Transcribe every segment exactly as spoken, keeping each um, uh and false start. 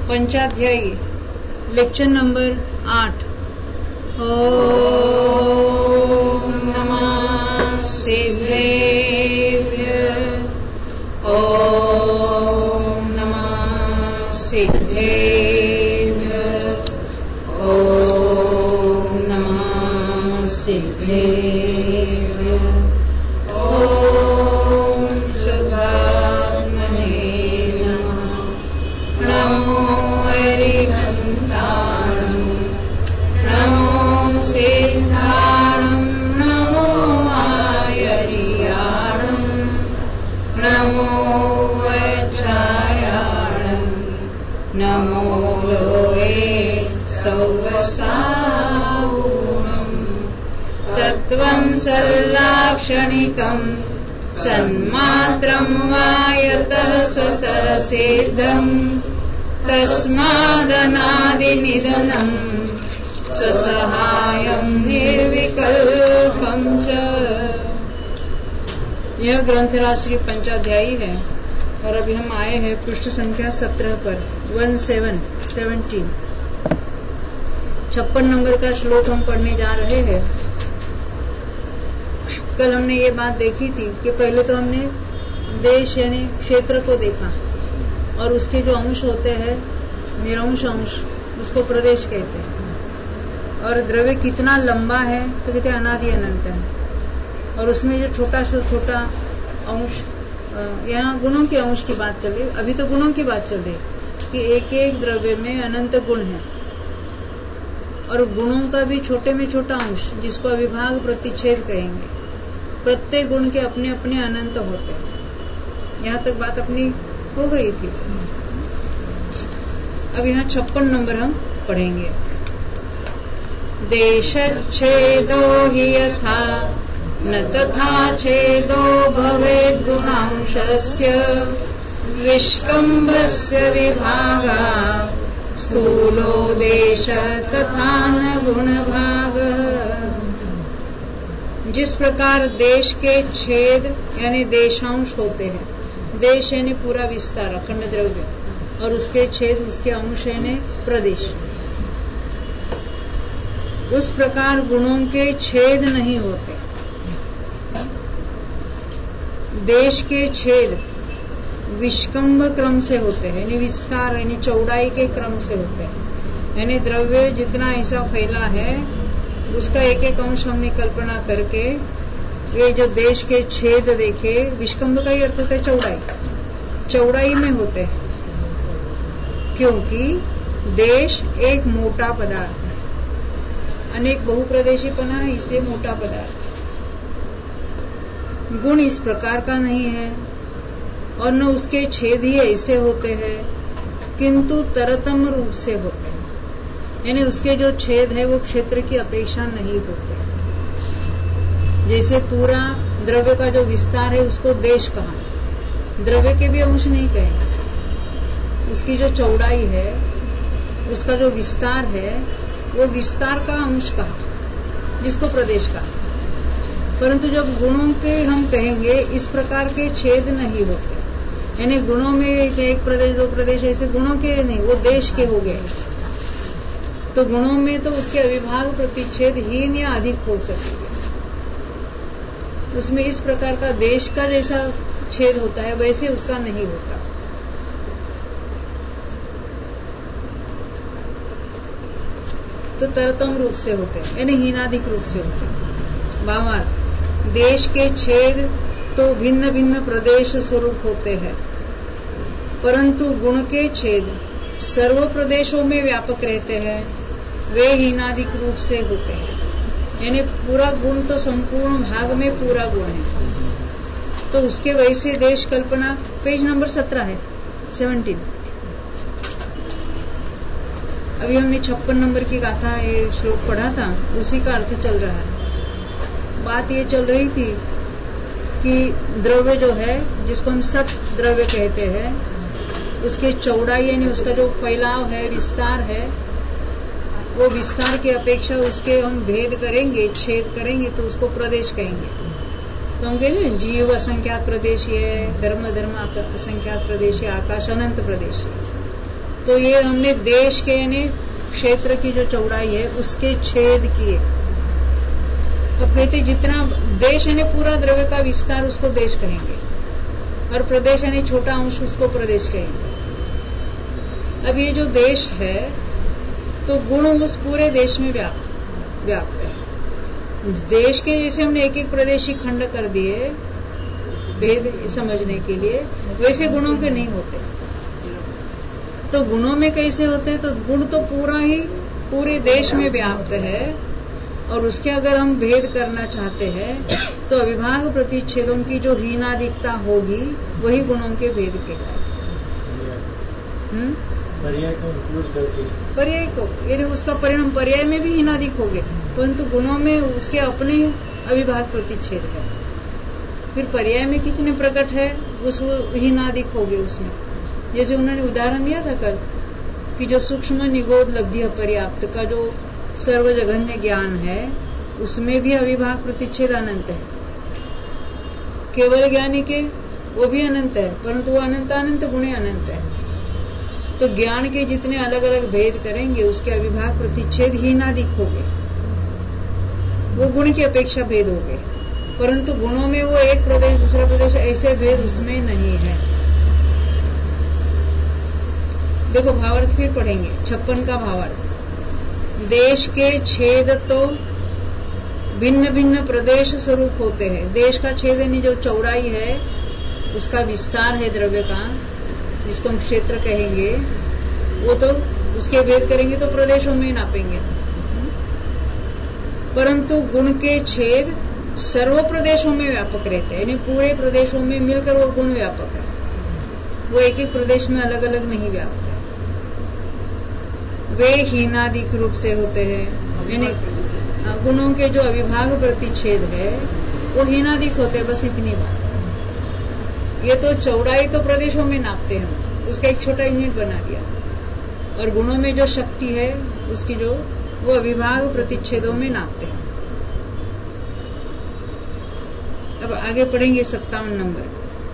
पंचाध्यायी lecture number आठ। ओम नमः सिद्धेभ्य ओम नमः सिद्धेभ्य ओम नमः सिद्धेभ्य ओम शुद्धात्मने नमः। नमो हरिहन्ताणं नमो सिद्धाणं नमो आयर्याणं नमो वज्रायाणं नमो लोहे सौवसावूणं तत्त्वं सल्लाक्षणिकं सन्मात्रं वा यतः स्वतः सिद्धम् तस्मादनादिनिधनं स्वसहायं निर्विकल्पं च। यह ग्रंथराज श्री पंचाध्यायी है और अभी हम आए हैं पृष्ठ संख्या सत्रह पर वन सेवन सेवनटीन छप्पन नंबर का श्लोक हम पढ़ने जा रहे हैं। कल हमने ये बात देखी थी कि पहले तो हमने देश यानी क्षेत्र को देखा और उसके जो अंश होते हैं निरंश अंश उसको प्रदेश कहते हैं। और द्रव्य कितना लंबा है तो कहते हैं अनादि अनंत है। और उसमें जो छोटा से छोटा अंश, यहाँ गुणों के अंश की बात चल रही, अभी तो गुणों की बात चल रही कि एक एक द्रव्य में अनंत गुण है और गुणों का भी छोटे में छोटा अंश जिसको अविभाग प्रतिच्छेद कहेंगे। प्रत्येक गुण के अपने अपने अनंत होते हैं। यहाँ तक बात अपनी हो गई थी। अब यहाँ छप्पन नंबर हम पढ़ेंगे। देशच्छेदो हि यथा न तथा छेदो भवेद् गुणांशस्य विष्कम्भस्य विभागा स्थूलो देश तथा न गुणभागः। जिस प्रकार देश के छेद यानी देशांश होते हैं, देश यानी पूरा विस्तार अखंड द्रव्य और उसके छेद उसके अंश यानी प्रदेश, उस प्रकार गुणों के छेद नहीं होते। देश के छेद विष्कम्भ क्रम से होते हैं यानी विस्तार यानी चौड़ाई के क्रम से होते हैं। यानी द्रव्य जितना ऐसा फैला है उसका एक एक अंश हमने कल्पना करके ये जो देश के छेद देखे, विष्कम्भ का ही अर्थ होता है चौड़ाई, चौड़ाई में होते हैं क्योंकि देश एक मोटा पदार्थ है, अनेक बहुप्रदेशी पना है इसलिए मोटा पदार्थ। गुण इस प्रकार का नहीं है और न उसके छेद ही ऐसे होते हैं किंतु तरतम रूप से होते हैं। यानी उसके जो छेद है वो क्षेत्र की अपेक्षा नहीं होते। जैसे पूरा द्रव्य का जो विस्तार है उसको देश कहा, द्रव्य के भी अंश नहीं कहेंगे। उसकी जो चौड़ाई है उसका जो विस्तार है वो विस्तार का अंश कहा जिसको प्रदेश कहा। परंतु जब गुणों के हम कहेंगे इस प्रकार के छेद नहीं होते। यानी गुणों में एक प्रदेश दो प्रदेश ऐसे गुणों के नहीं, वो देश के हो गए। तो गुणों में तो उसके अविभाग प्रतिच्छेद हीन या अधिक हो सकेंगे। उसमें इस प्रकार का देश का जैसा छेद होता है वैसे उसका नहीं होता। तो तरतम रूप से होते हैं यानी हीनाधिक रूप से होते हैं। भावार्थ, देश के छेद तो भिन्न भिन्न प्रदेश स्वरूप होते हैं परंतु गुण के छेद सर्व प्रदेशों में व्यापक रहते हैं, वे हीनाधिक रूप से होते हैं। यानी पूरा गुण तो संपूर्ण भाग में पूरा गुण है तो उसके वैसे देश कल्पना। पेज नंबर सत्रह है सेवनटीन। अभी हमने छप्पन नंबर की गाथा ये श्लोक पढ़ा था, उसी का अर्थ चल रहा है। बात ये चल रही थी कि द्रव्य जो है जिसको हम सत द्रव्य कहते हैं उसके चौड़ाई यानी उसका जो फैलाव है विस्तार है वो विस्तार की अपेक्षा उसके हम भेद करेंगे छेद करेंगे तो उसको प्रदेश कहेंगे। तो हम कहते हैं जीव असंख्यात प्रदेशी है, धर्म धर्म असंख्यात प्रदेशी, आकाश अनंत प्रदेशी। तो ये हमने देश के यानी क्षेत्र की जो चौड़ाई है उसके छेद किए। अब कहते जितना देश यानी पूरा द्रव्य का विस्तार उसको देश कहेंगे, और प्रदेश यानी छोटा अंश उसको प्रदेश कहेंगे। अब ये जो देश है तो गुण उस पूरे देश में व्याप्त व्याप्त है। देश के जैसे हमने एक एक प्रदेशी खंड कर दिए भेद समझने के लिए, वैसे गुणों के नहीं होते। तो गुणों में कैसे होते हैं? तो गुण तो पूरा ही पूरे देश में व्याप्त है, और उसके अगर हम भेद करना चाहते हैं तो अविभाग प्रतिच्छेदों की जो हीनादिकता होगी वही गुणों के भेद के है। पर्याय को इंक्लूड करके पर्याय को यानी उसका परिणाम पर्याय में भी हीनादिक होंगे, परंतु गुणों में उसके अपने अविभाग प्रतिच्छेद है। फिर पर्याय में कितने प्रकट है उस हीनादिक होंगे उसमें। जैसे उन्होंने उदाहरण दिया था कल कि जो सूक्ष्म निगोद लब्धि पर्याप्त का जो सर्वजघन्य ज्ञान है उसमें भी अविभाग प्रतिच्छेद अनंत है। केवल ज्ञानी के वो भी अनंत है, परंतु वो अनंत अनंत गुणे अनंत है। तो ज्ञान के जितने अलग अलग भेद करेंगे उसके अविभाग प्रतिच्छेद हीनादिक होंगे, वो गुण की अपेक्षा भेद होंगे, परंतु गुणों में वो एक प्रदेश दूसरा प्रदेश ऐसे भेद उसमें नहीं है। देखो भावार्थ फिर पढ़ेंगे, छप्पन का भावार्थ। देश के छेद तो भिन्न भिन्न प्रदेश स्वरूप होते हैं। देश का छेद यानी जो चौड़ाई है उसका विस्तार है द्रव्य का, जिसको हम क्षेत्र कहेंगे, वो तो उसके भेद करेंगे तो प्रदेशों में नापेंगे। परंतु गुण के छेद सर्व प्रदेशों में व्यापक रहते हैं, यानी पूरे प्रदेशों में मिलकर वो गुण व्यापक है, वो एक एक प्रदेश में अलग अलग नहीं व्याप्त है। वे हीनादिक रूप से होते हैं, यानी गुणों के जो अविभाग प्रतिच्छेद है वो हीनादिक होते हैं, बस इतनी बात है। ये तो चौड़ाई तो प्रदेशों में नापते हैं, उसका एक छोटा यूनिट बना दिया, और गुणों में जो शक्ति है उसकी जो वो अविभाग प्रतिच्छेदों में नापते हैं। अब आगे पढ़ेंगे सत्तावन नंबर।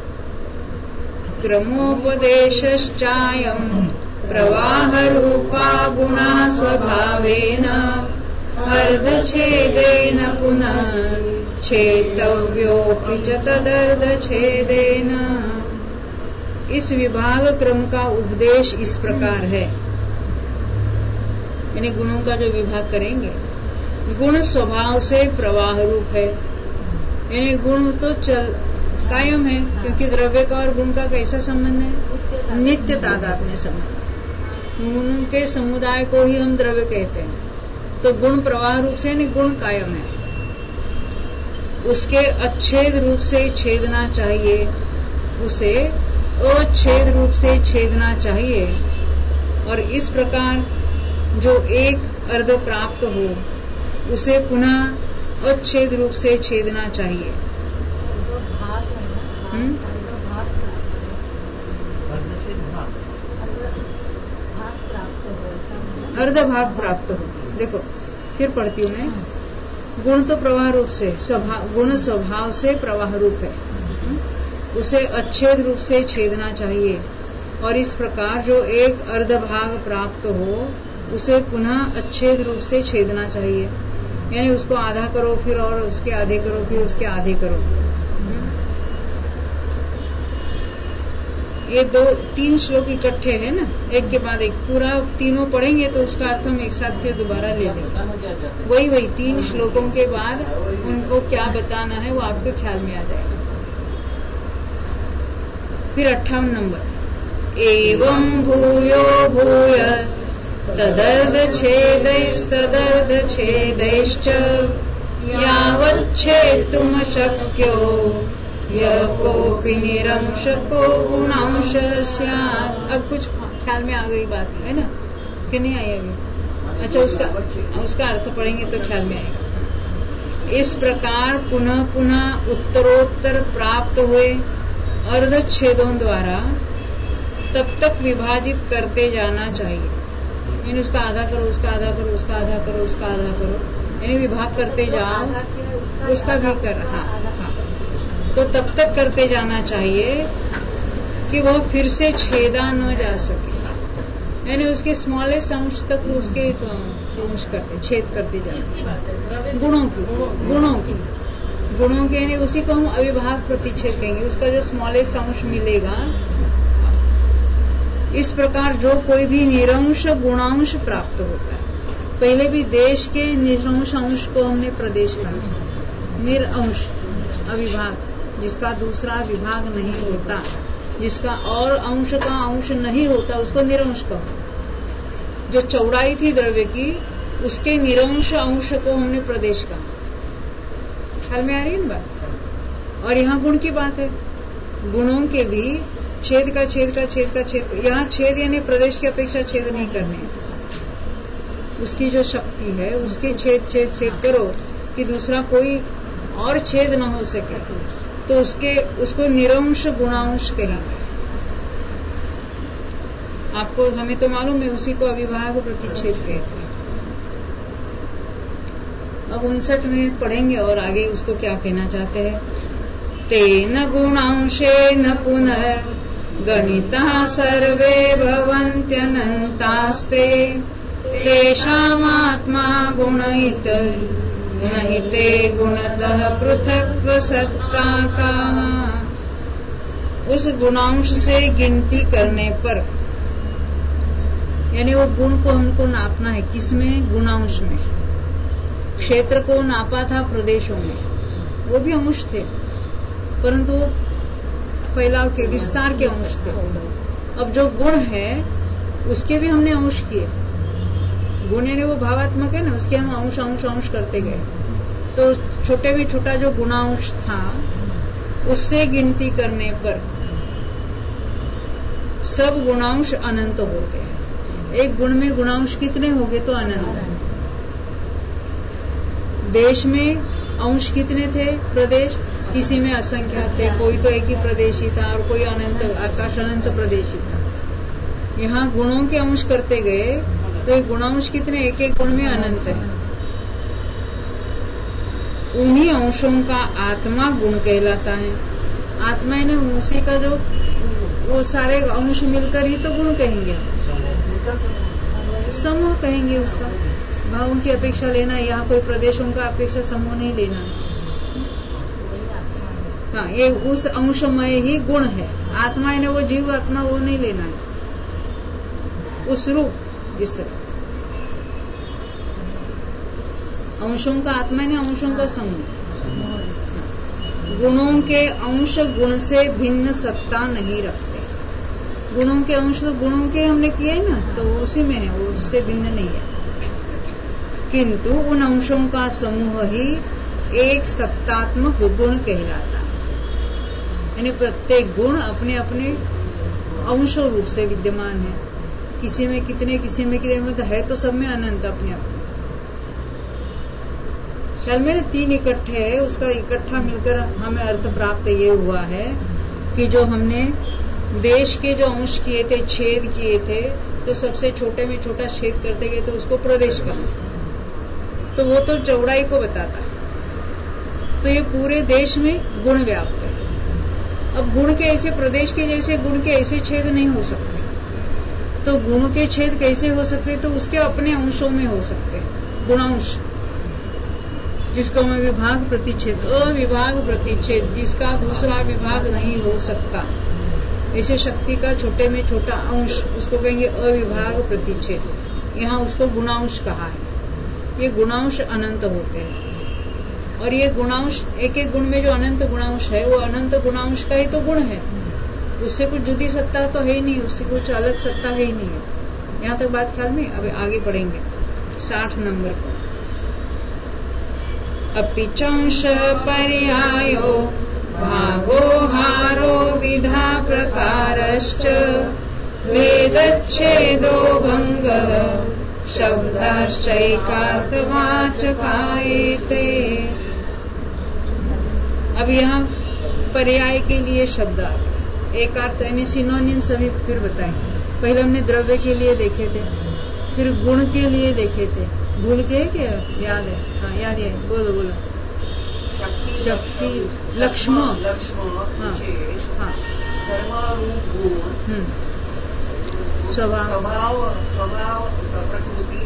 क्रमोपदेशश्चायम् प्रवाह रूपा गुणा स्वभावेन अर्धछेदेन पुनः छेतव्योऽपि च तदर्धछेदेन। इस विभाग क्रम का उपदेश इस प्रकार है, यानी गुणों का जो विभाग करेंगे, गुण स्वभाव से प्रवाह रूप है, यानी गुण तो चल कायम है, क्योंकि द्रव्य का और गुण का कैसा संबंध है? नित्य तादात्म्य संबंध। गुणों के समुदाय को ही हम द्रव्य कहते हैं। तो गुण प्रवाह रूप से यानी गुण कायम है, उसके अच्छेद रूप से छेदना चाहिए, उसे अच्छेद रूप से छेदना चाहिए, और इस प्रकार जो एक अर्ध प्राप्त हो उसे पुनः अच्छेद रूप से छेदना चाहिए। हम्म? अर्ध भाग प्राप्त हो। देखो फिर पढ़ती हूँ मैं। गुण तो प्रवाह रूप से स्वभाव, गुण स्वभाव से प्रवाह रूप है, उसे अच्छेद रूप से छेदना चाहिए, और इस प्रकार जो एक अर्ध भाग प्राप्त हो उसे पुनः अच्छेद रूप से छेदना चाहिए, यानी उसको आधा करो फिर और उसके आधे करो फिर उसके आधे करो। ये दो तीन श्लोक इकट्ठे हैं ना, एक के बाद एक, पूरा तीनों पढ़ेंगे तो उसका अर्थ हम एक साथ फिर दोबारा ले लेंगे। वही वही तीन श्लोकों के बाद उनको क्या बताना है वो आपके ख्याल में आ जाएगा। फिर अट्ठावन नंबर। एवं भूयो भूय तदर्ध छेदैस्तदर्ध छेदैश्च यावच्छेतुम शक्यो यह कोपि निरंश को गुणांश स्यात्। अब कुछ ख्याल में आ गई बात है ना, कि नहीं आई अभी? अच्छा, उसका उसका अर्थ पढ़ेंगे तो ख्याल में आएगा। इस प्रकार पुनः पुनः उत्तरोत्तर प्राप्त हुए अर्धच्छेदों द्वारा तब तक विभाजित करते जाना चाहिए, यानी उसका आधा करो उसका आधा करो उसका आधा करो उसका आधा करो, यानी विभाग करते जाओ, उसका भी कर हाँ हाँ तो तब तक करते जाना चाहिए कि वह फिर से छेदा न जा सके, यानी उसके स्मॉलेस्ट अंश तक उसके अंश करते, छेद करते जाते गुणों की गुणों की गुणों के, यानी उसी को हम अविभाग प्रतिच्छेद कहेंगे। उसका जो स्मॉलेस्ट अंश मिलेगा, इस प्रकार जो कोई भी निरंश गुणांश प्राप्त होता है। पहले भी देश के निरंश अंश को हमने प्रदेश कहा। निरंश अविभाग, जिसका दूसरा विभाग नहीं होता, जिसका और अंश का अंश नहीं होता, उसको निरंश कहा। जो चौड़ाई थी द्रव्य की, उसके निरंश अंश को हमने प्रदेश कहा। ख्याल में आ रही है ना बात? और यहाँ गुण की बात है। गुणों के भी छेद का छेद का छेद का छेद, यहाँ छेद यानी प्रदेश की अपेक्षा छेद नहीं करने, उसकी जो शक्ति है उसके छेद छेद छेद करो कि दूसरा कोई और छेद न हो सके, तो उसके उसको निरंश गुणांश कहेंगे। आपको हमें तो मालूम है, उसी को अविभाग प्रतिच्छेद कहते हैं। अब उनसठ में पढ़ेंगे और आगे उसको क्या कहना चाहते हैं। तेन गुणांशे न पुनर् गणिता सर्वे भवन्त्यनन्तास्ते तेषामात्मा गुणहित नहि ते गुणतः पृथक् सत्ता का। उस गुणांश से गिनती करने पर, यानी वो गुण को हमको नापना है, किसमें? गुणांश में। क्षेत्र को नापा था प्रदेशों में, वो भी अंश थे, परंतु वो फैलाव के विस्तार के अंश थे। अब जो गुण है उसके भी हमने अंश किए। गुण ने वो भावात्मक है ना, उसके हम अंश अंश अंश करते गए। तो छोटे भी छोटा जो गुणांश था, उससे गिनती करने पर सब गुणांश अनंत होते हैं। एक गुण में गुणांश कितने होंगे? तो अनंत है। देश में अंश कितने थे? प्रदेश किसी में असंख्यात थे, कोई तो एक ही प्रदेशी था और कोई अनंत, आकाश अनंत प्रदेशी था। यहाँ गुणों के अंश करते गए तो ये गुणांश कितने? एक एक गुण में अनंत है। उन्हीं अंशों का आत्मा गुण कहलाता है। आत्मा है ना, उसी का जो वो सारे अंश मिलकर ही तो गुण कहेंगे, समूह कहेंगे उसका। भावों की अपेक्षा लेना, यहाँ कोई प्रदेशों का अपेक्षा समूह नहीं लेना। हाँ, ये उस अंशमय ही गुण है। आत्मा है ना, वो जीव आत्मा, वो नहीं लेना है, उस रूप। इस तरह अंशों का आत्मा ने, अंशों का समूह। गुणों के अंश गुण से भिन्न सत्ता नहीं रखते। गुणों के अंश तो गुणों के हमने किए ना, तो उसी में है, वो उससे भिन्न नहीं है। किंतु उन अंशों का समूह ही एक सत्तात्मक गुण कहलाता है। यानी प्रत्येक गुण अपने अपने अंश रूप से विद्यमान है। किसी में कितने, किसी में कितने, मतलब है तो सब में अनंत अपने अपने। ख्याल में तीन इकट्ठे है, उसका इकट्ठा मिलकर हमें अर्थ प्राप्त ये हुआ है कि जो हमने देश के जो अंश किए थे, छेद किए थे, तो सबसे छोटे में छोटा छेद करते गए तो उसको प्रदेश करना, तो वो तो चौड़ाई को बताता है। तो ये पूरे देश में गुण व्याप्त है। अब गुण के ऐसे, प्रदेश के जैसे गुण के ऐसे छेद नहीं हो सकते। तो गुण के छेद कैसे हो सकते? तो उसके अपने अंशों में हो सकते हैं, गुणांश, जिसको हम विभाग प्रतिच्छेद, अविभाग प्रतिच्छेद, जिसका दूसरा विभाग नहीं हो सकता। ऐसे शक्ति का छोटे में छोटा अंश, उसको कहेंगे अविभाग प्रतिच्छेद। यहाँ उसको गुणांश कहा है। ये गुणांश अनंत होते हैं, और ये गुणांश, एक एक गुण में जो अनंत गुणांश है, वो अनंत गुणांश का ही तो गुण है। उससे कुछ जुदी सत्ता तो है ही नहीं, उससे कुछ अलग सत्ता है ही नहीं है। यहाँ तक बात ख्याल में? अब आगे पढ़ेंगे साठ नंबर को। अपिचंश पर्यायो भागो हारो विधा प्रकारश्च वेदच्छेदो भंगः शब्दाश्चैकार्थवाचकायते। अब यहाँ पर्याय के लिए शब्द आ गए। एक अर्थ यानी सिनोनिम सभी फिर बताएंगे। पहले हमने द्रव्य के लिए देखे थे, फिर गुण के लिए देखे थे। भूल के क्या याद है? हाँ याद है, बोलो बोलो। शक्ति, लक्ष्म, हाँ हाँ, स्वभाव स्वभाव स्वभाव प्रकृति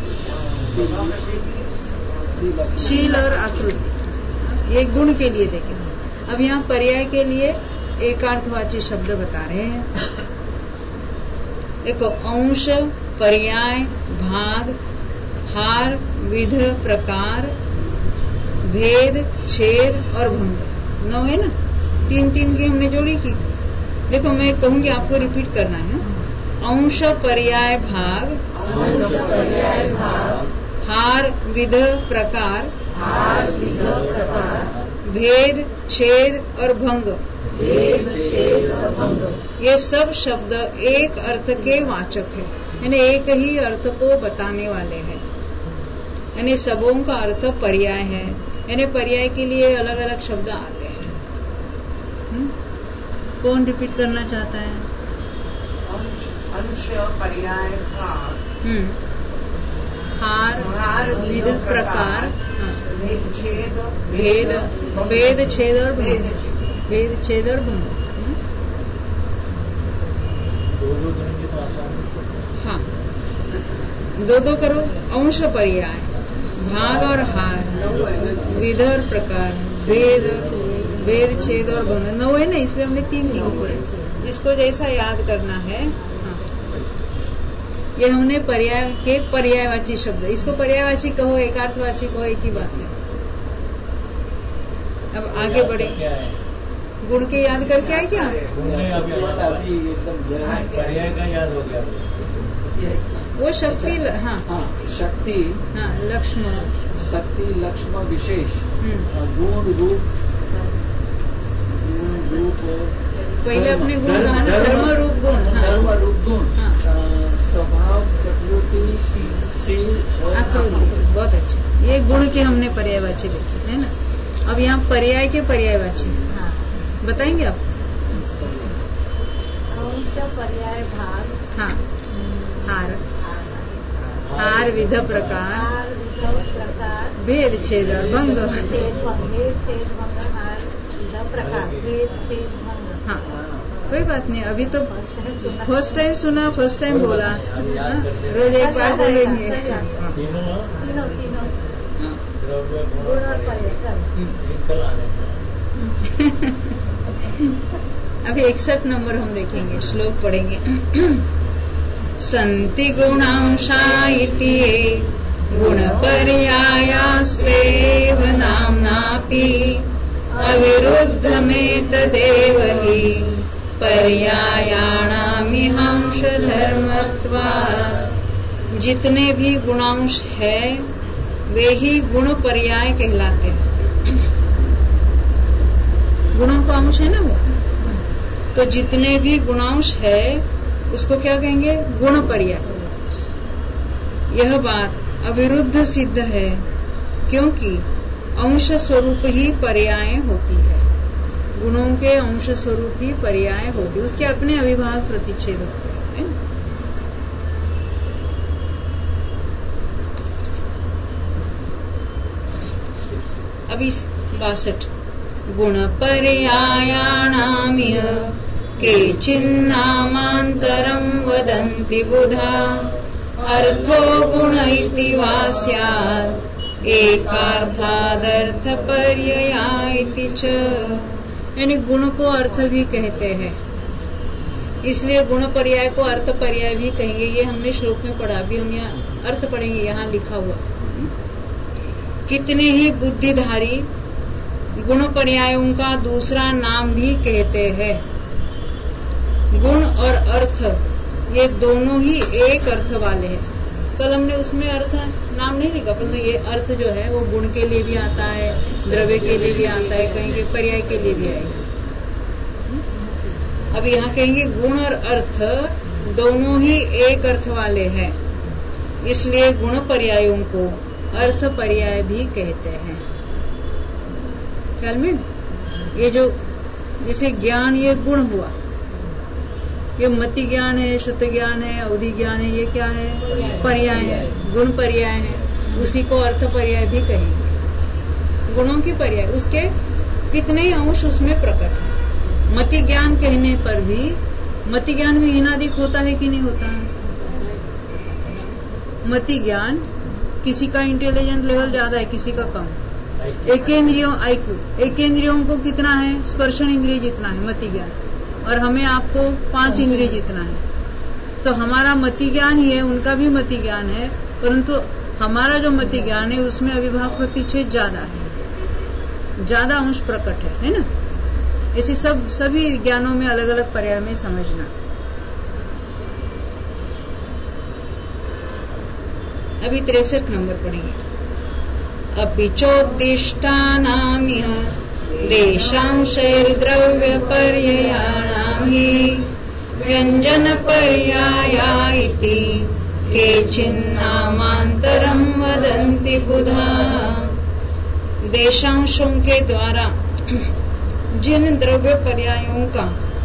शील और आकृति, ये गुण के लिए देखें। अब यहाँ पर्याय के लिए एकार्थवाची शब्द बता रहे हैं। देखो, अंश, पर्याय, भाग, हार, विध, प्रकार, भेद, छेद और भंग, नौ है ना। तीन तीन की हमने जोड़ी की। देखो, मैं कहूंगी, आपको रिपीट करना है। अंश, पर्याय, भाग, अंश, पर्याय, भाग, हार, विध, प्रकार, हार, विध, प्रकार, भेद, छेद और भंग, भेद, छेद और भंग, ये सब शब्द एक अर्थ के वाचक है, यानी एक ही अर्थ को बताने वाले हैं। यानी सबों का अर्थ पर्याय है, यानी पर्याय के लिए अलग अलग शब्द आते हैं। हुँ? कौन रिपीट करना चाहता है? अंश, अंश, पर्याय, भाग, हम्म हार, हार, विध, प्रकार, हाँ, भेद, छेद, भेद, भेद, छेद और भेद, भंग, भेद, छेद और भंग। हम्म? दो दो करेंगे तो आसान। हाँ, दो दो करो। अंश, पर्याय, भाग और हार, विध और प्रकार, भेद, भेद, छेद और भंग, नौ है ना, इसलिए हमने तीन लिखे। जिसको जैसा याद करना है। हाँ, ये हमने पर्याय के पर्यायवाची शब्द, इसको पर्यायवाची कहो, एकार्थवाची कहो, एक ही बात है। अब आगे बढ़े। क्या है? गुण के याद करके आए क्या? अभी एकदम पर्याय का याद हो गया। वो शक्ति, हाँ हाँ, शक्ति, हाँ, लक्ष्मण, शक्ति, लक्ष्मण, विशेष, हम्म। गुण, रूप, रूप, पहले अपने गुण कहा ना, धर्म, रूप, गुण। हाँ, धर्म, रूप, गुण, हाँ। स्वभाव, प्रकृति, शील और आकृति, बहुत अच्छे। ये गुण के हमने पर्यायवाची देखे है ना। अब यहाँ पर्याय के पर्यायवाची बताएंगे आप? अंश, पर्याय, भाग, हाँ, हार, हार, विध, प्रकार, हार, विध, प्रकार, भेद, छेद और भंग। छेद, भंग, भेद, छेद, भंग, हार, विध, प्रकार, भेद, छेद, भंग। हाँ, कोई बात नहीं, अभी तो फर्स्ट टाइम सुना, फर्स्ट टाइम बोला। हाँ, रोज एक बार बोलेंगे। हाँ, तीनों तीनों तीनों हाँ। गुण और पर्याय। कल आने अभी इकसठ नंबर हम देखेंगे, श्लोक पढ़ेंगे। संति गुणांशा इति गुण पर्यायास्तेव नाम्नापि अविरुद्ध में तदेव हि पर्यायाणामिहांश धर्मत्वात्। जितने भी गुणांश है वे ही गुण पर्याय कहलाते हैं। गुणों का अंश है ना वो, तो जितने भी गुणांश है उसको क्या कहेंगे? गुण पर्याय। यह बात अविरुद्ध सिद्ध है, क्योंकि अंश स्वरूप ही पर्याय होती है। गुणों के अंश स्वरूप ही पर्याय होती है, उसके अपने अविभाग प्रतिच्छेद होते हैं। अब इस बासठ गुण पर्यायाणामिह केचिन्नामान्तरं वदन्ति बुधा अर्थो गुण इति वा स्यात् एकार्थादर्थपर्यया इति च। यानी गुण को अर्थ भी कहते हैं, इसलिए गुण पर्याय को अर्थ पर्याय भी कहेंगे। ये हमने श्लोक में पढ़ा, भी हम यहाँ अर्थ पढ़ेंगे, यहाँ लिखा हुआ। कितने ही बुद्धिधारी गुण पर्यायों का दूसरा नाम भी कहते हैं। गुण और अर्थ ये दोनों ही एक अर्थ वाले हैं। कल हमने उसमें अर्थ नाम नहीं लिखा, परंतु ये अर्थ जो है वो गुण के लिए भी आता है, द्रव्य के लिए भी आता है, कहेंगे पर्याय के लिए भी आएगा। अब यहाँ कहेंगे गुण और अर्थ दोनों ही एक अर्थ वाले हैं, इसलिए गुण पर्यायों को अर्थ पर्याय भी कहते हैं। ख्याल में ये जो जैसे ज्ञान, ये गुण हुआ, ये मति ज्ञान है, शुद्ध ज्ञान है, अवधि ज्ञान है, ये क्या है? पर्याय है, गुण पर्याय है। उसी को अर्थ पर्याय भी कहेंगे। गुणों की पर्याय, उसके कितने अंश उसमें प्रकट है। मति ज्ञान कहने पर भी मति ज्ञान में हीनादिक होता है कि नहीं होता है? मति ज्ञान, किसी का इंटेलिजेंट लेवल ज्यादा है, किसी का कम। एकेंद्रियों आईक्यू एकेंद्रियों को कितना है? स्पर्शन इंद्रिय जितना है मति ज्ञान, और हमें आपको पांच इंद्रिय जितना है। तो हमारा मति ज्ञान ही है, उनका भी मति ज्ञान है, परंतु हमारा जो मति ज्ञान है उसमें अविभाव प्रतिच्छेद ज्यादा है, ज्यादा अंश प्रकट है, है ना? ऐसे सब सभी ज्ञानों में अलग अलग पर्याय में समझना। अभी तिरसठ नंबर पढ़ेंगे। अपिचोद्दिष्टानामिह देशांशैर्द्रव्यपर्ययाणां हि व्यञ्जनपर्याया इति केचिन्नामान्तरं वदन्ति बुधा। देशांशों के द्वारा जिन द्रव्य पर्यायों का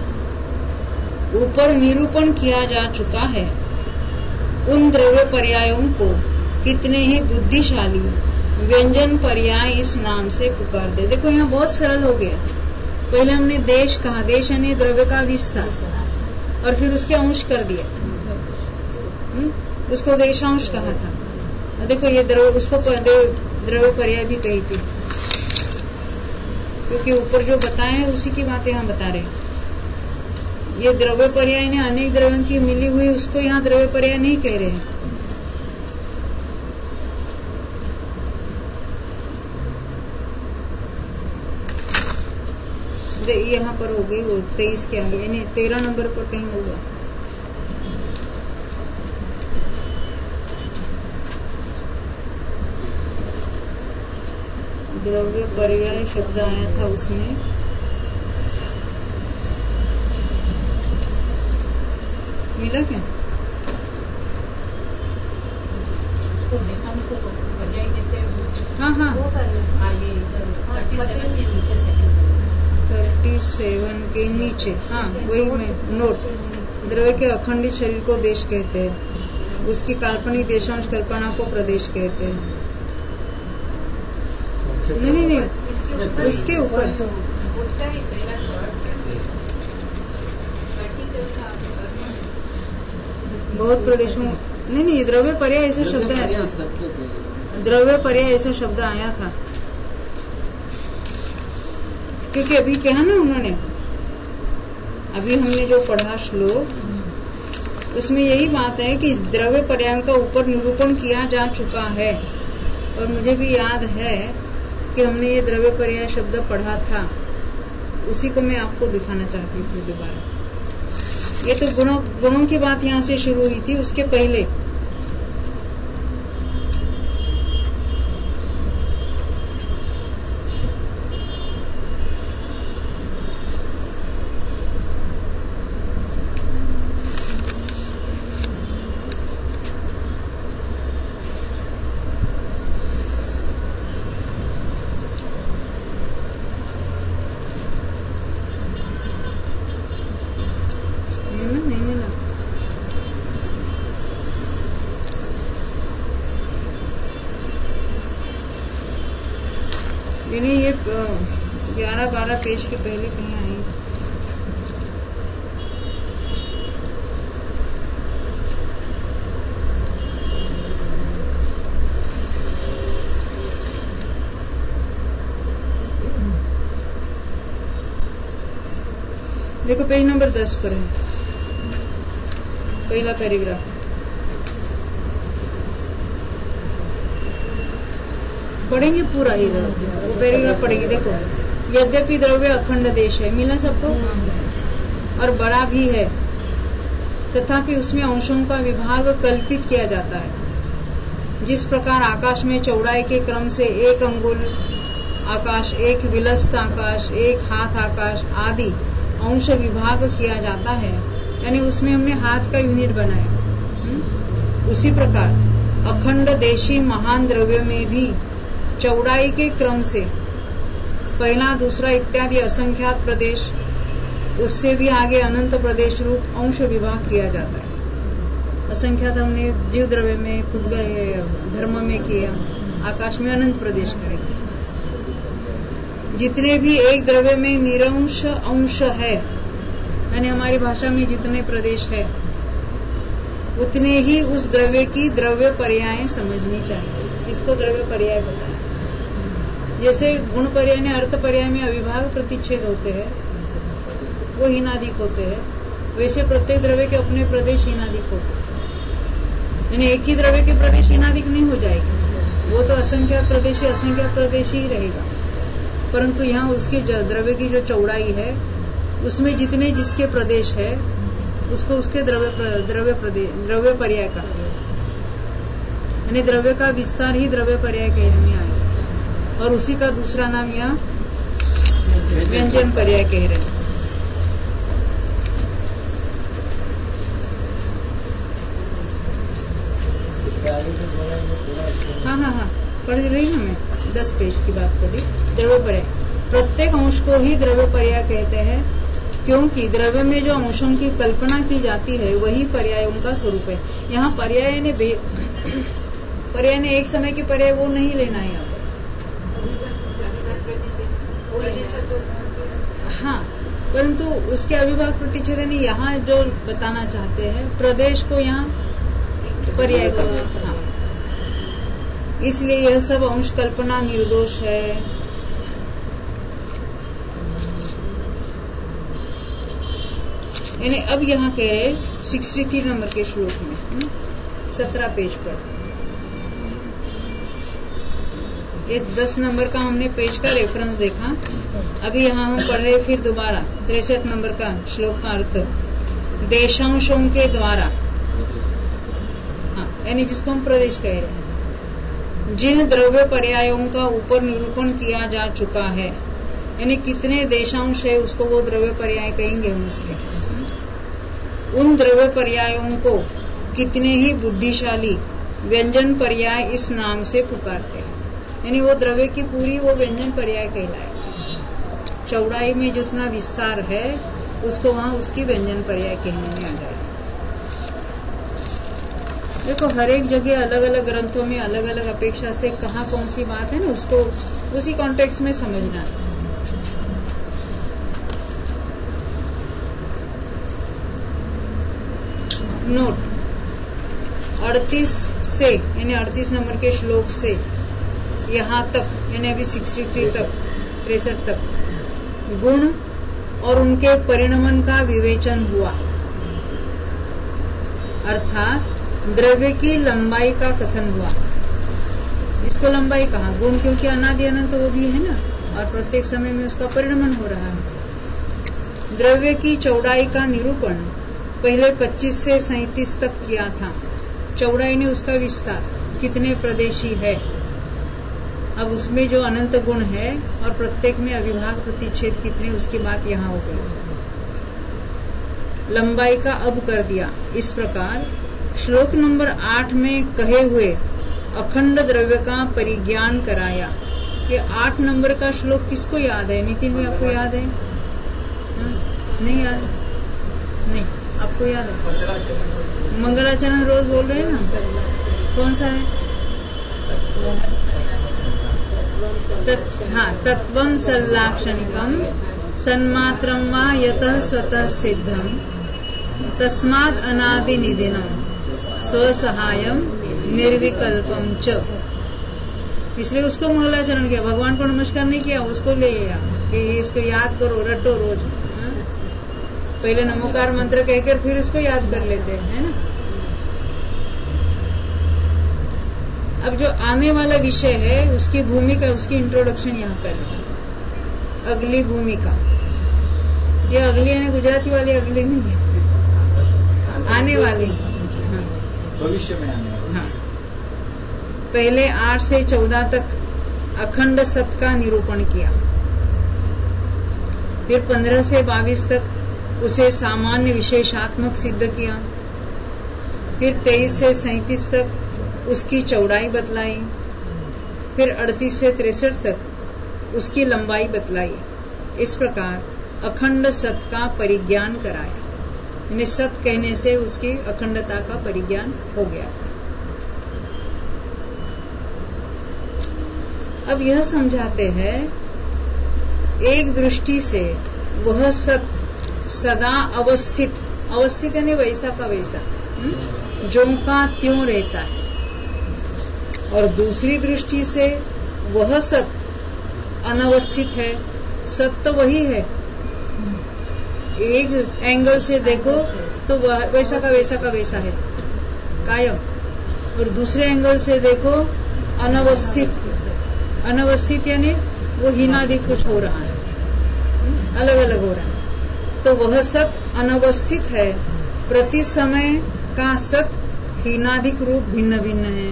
ऊपर निरूपण किया जा चुका है, उन द्रव्य पर्यायों को कितने ही बुद्धिशाली व्यंजन पर्याय इस नाम से पुकार दे। देखो यहाँ बहुत सरल हो गया। पहले हमने देश कहा, देश यानी द्रव्य का विस्तार, और फिर उसके अंश कर दिया, हुँ? उसको देशांश कहा था। देखो ये द्रव्य, उसको द्रव्य पर्याय भी कही थी, क्योंकि ऊपर जो बताए हैं उसी की बात यहाँ बता रहे हैं। ये द्रव्य पर्याय ने अनेक द्रव्यों की मिली हुई, उसको यहाँ द्रव्य पर्याय नहीं कह रहे हैं। यहाँ पर हो गई वो तेईस के आगे, यानी तेरह नंबर पर कहीं होगा। द्रव्य पर्याय शब्द आया था उसमें, मिला क्या? हाँ हाँ थर्टी सेवन के नीचे, हाँ वही में नोट। द्रव्य के अखंडित शरीर को देश कहते हैं, उसकी काल्पनिक देशांश कल्पना को प्रदेश कहते हैं। नहीं नहीं नहीं उसके ऊपर बहुत प्रदेशों, नहीं नहीं द्रव्य पर्याय ऐसा शब्द आया था, द्रव्य पर्याय ऐसा शब्द आया था, क्योंकि अभी कहा ना उन्होंने, अभी हमने जो पढ़ा श्लोक, उसमें यही बात है कि द्रव्य पर्याय का ऊपर निरूपण किया जा चुका है। और मुझे भी याद है कि हमने ये द्रव्य पर्याय शब्द पढ़ा था, उसी को मैं आपको दिखाना चाहती हूँ दोबारा। ये तो गुणों गुणों की बात यहाँ से शुरू हुई थी, उसके पहले ये ग्यारह बारह पेज के पहले कहीं आई। देखो पेज नंबर दस पर है, पहला पैराग्राफ। पढ़ेंगे पूरा ही, वो पैराग्राफ पढ़ेंगे। देखो, यद्यपि द्रव्य अखंड देश है, मिला सबको, और बड़ा भी है, तथापि उसमें अंशों का विभाग कल्पित किया जाता है। जिस प्रकार आकाश में चौड़ाई के क्रम से एक अंगुल आकाश, एक विलस्त आकाश, एक हाथ आकाश आदि अंश विभाग किया जाता है, यानी उसमें हमने हाथ का यूनिट बनाया, उसी प्रकार अखंड देशी महान द्रव्य में भी चौड़ाई के क्रम से पहला, दूसरा इत्यादि असंख्यात प्रदेश, उससे भी आगे अनंत प्रदेश रूप अंश विभाग किया जाता है। असंख्यात हमने जीव द्रव्य में, खुद गए धर्म में किया, आकाश में अनंत प्रदेश करेंगे। जितने भी एक द्रव्य में निरंश अंश है, यानी हमारी भाषा में जितने प्रदेश है उतने ही उस द्रव्य की द्रव्य पर्याय समझनी चाहिए। इसको द्रव्य पर्याय बताया। जैसे गुण पर्याय ने अर्थ पर्याय में अविभाग प्रतिच्छेद होते हैं, वो हीनादिक होते हैं, वैसे प्रत्येक द्रव्य के अपने प्रदेश हीनादिक होते हैं। यानी एक ही द्रव्य के प्रदेश हीनादिक नहीं हो जाएगी, वो तो असंख्यात प्रदेशी असंख्यात प्रदेशी ही रहेगा। परंतु यहाँ उसके द्रव्य की जो चौड़ाई है उसमें जितने जिसके प्रदेश है उसको उसके द्रव्य द्रव्य प्रदेश द्रव्य पर्याय का, यानी द्रव्य का विस्तार ही द्रव्य पर्याय कहने में आएगा। और उसी का दूसरा नाम यहाँ व्यंजन पर्याय कह रहे हैं। हाँ हाँ हाँ पढ़ रही हूँ मैं, दस पेज की बात करी। द्रव्य पर्याय, प्रत्येक अंश को ही द्रव्य पर्याय कहते हैं, क्योंकि द्रव्य में जो अंशों की कल्पना की जाती है वही पर्यायों का स्वरूप है। यहाँ पर्याय ने पर्याय ने एक समय के पर्याय वो नहीं लेना है यहाँ पर। हाँ, परंतु उसके अविभाग प्रतिच्छेद ने यहाँ जो बताना चाहते हैं प्रदेश को यहाँ पर्याय करना। हाँ, इसलिए यह सब अंश कल्पना निर्दोष है। यानी अब यहाँ कह रहे सिक्सटी थ्री नंबर के श्लोक में सत्रह पेज पर, इस दस नंबर का हमने पेज का रेफरेंस देखा। अभी यहाँ हम पढ़ रहे फिर दोबारा तिरसठ नंबर का श्लोक का अर्थ, देशांशों के द्वारा, हाँ यानी जिसको हम प्रदेश कह रहे हैं, जिन द्रव्य पर्यायों का ऊपर निरूपण किया जा चुका है, यानी कितने देशांश है उसको वो द्रव्य पर्याय कहेंगे हम उसके। उन द्रव्य पर्यायों को कितने ही बुद्धिशाली व्यंजन पर्याय इस नाम से पुकारते हैं। यानी वो द्रव्य की पूरी वो व्यंजन पर्याय कहलाए। चौड़ाई में जितना विस्तार है उसको वहाँ उसकी व्यंजन पर्याय कहने में आ जाए। देखो हर एक जगह अलग अलग ग्रंथों में अलग अलग अपेक्षा से कहाँ कौन सी बात है ना, उसको उसी कॉन्टेक्स्ट में समझना है। नोट अड़तीस से यानी अड़तीस नंबर के श्लोक से यहाँ तक, यानी अभी तिरसठ तक तिरसठ तक गुण और उनके परिणमन का विवेचन हुआ, अर्थात द्रव्य की लंबाई का कथन हुआ। इसको लंबाई कहा, गुण क्योंकि अनादि अनंत वो भी है ना, और प्रत्येक समय में उसका परिणमन हो रहा है। द्रव्य की चौड़ाई का निरूपण पहले पच्चीस से सैंतीस तक किया था। चौड़ाई ने उसका विस्तार कितने प्रदेशी है, अब उसमें जो अनंत गुण है और प्रत्येक में अविभाग प्रतिच्छेद कितने, उसकी बात यहाँ हो गई। लंबाई का अब कर दिया। इस प्रकार श्लोक नंबर आठ में कहे हुए अखंड द्रव्य का परिज्ञान कराया। ये आठ नंबर का श्लोक किसको याद है? नितिन में आपको याद है? हा? नहीं याद? नहीं, आपको याद है? मंगलाचरण रोज बोल रहे हैं ना, कौन सा है? तत्, हाँ, तत्वं सल्लाक्षणिकं सन्मात्रं वा यतः स्वतः सिद्धं तस्माद् अनादि निधिनं स्वसहायं निर्विकल्पं च। इसलिए उसको मंगलाचरण किया, भगवान को नमस्कार नहीं किया, उसको ले गया कि इसको याद करो, रटो रोज। हा? पहले नमोकार मंत्र कहकर फिर उसको याद कर लेते हैं, है ना। अब जो आने वाला विषय है उसकी भूमिका, उसकी इंट्रोडक्शन यहाँ कर रहे हैं। अगली भूमिका, ये अगली है ना, गुजराती वाली अगली नहीं है, आने वाली, भविष्य में आने वाली। हाँ, पहले आठ से चौदह तक अखंड सत का निरूपण किया, फिर पंद्रह से बाईस तक उसे सामान्य विशेषात्मक सिद्ध किया, फिर तेईस से सैंतीस तक उसकी चौड़ाई बतलाई, फिर अड़तीस से तिरसठ तक उसकी लंबाई बतलाई। इस प्रकार अखंड सत का परिज्ञान कराया। यानी सत कहने से उसकी अखंडता का परिज्ञान हो गया। अब यह समझाते हैं एक दृष्टि से वह सत सदा अवस्थित, अवस्थित यानी वैसा का वैसा, जो का त्यों रहता है। और दूसरी दृष्टि से वह सत अनवस्थित है, सत तो वही है। एक एंगल से देखो तो वह वैसा का वैसा का वैसा है कायम, और दूसरे एंगल से देखो अनवस्थित, अनवस्थित यानी वो हीनादि कुछ हो रहा है, अलग अलग हो रहा है। तो वह सत अनवस्थित है, प्रति समय का सत हीनादिक रूप भिन्न भिन्न है,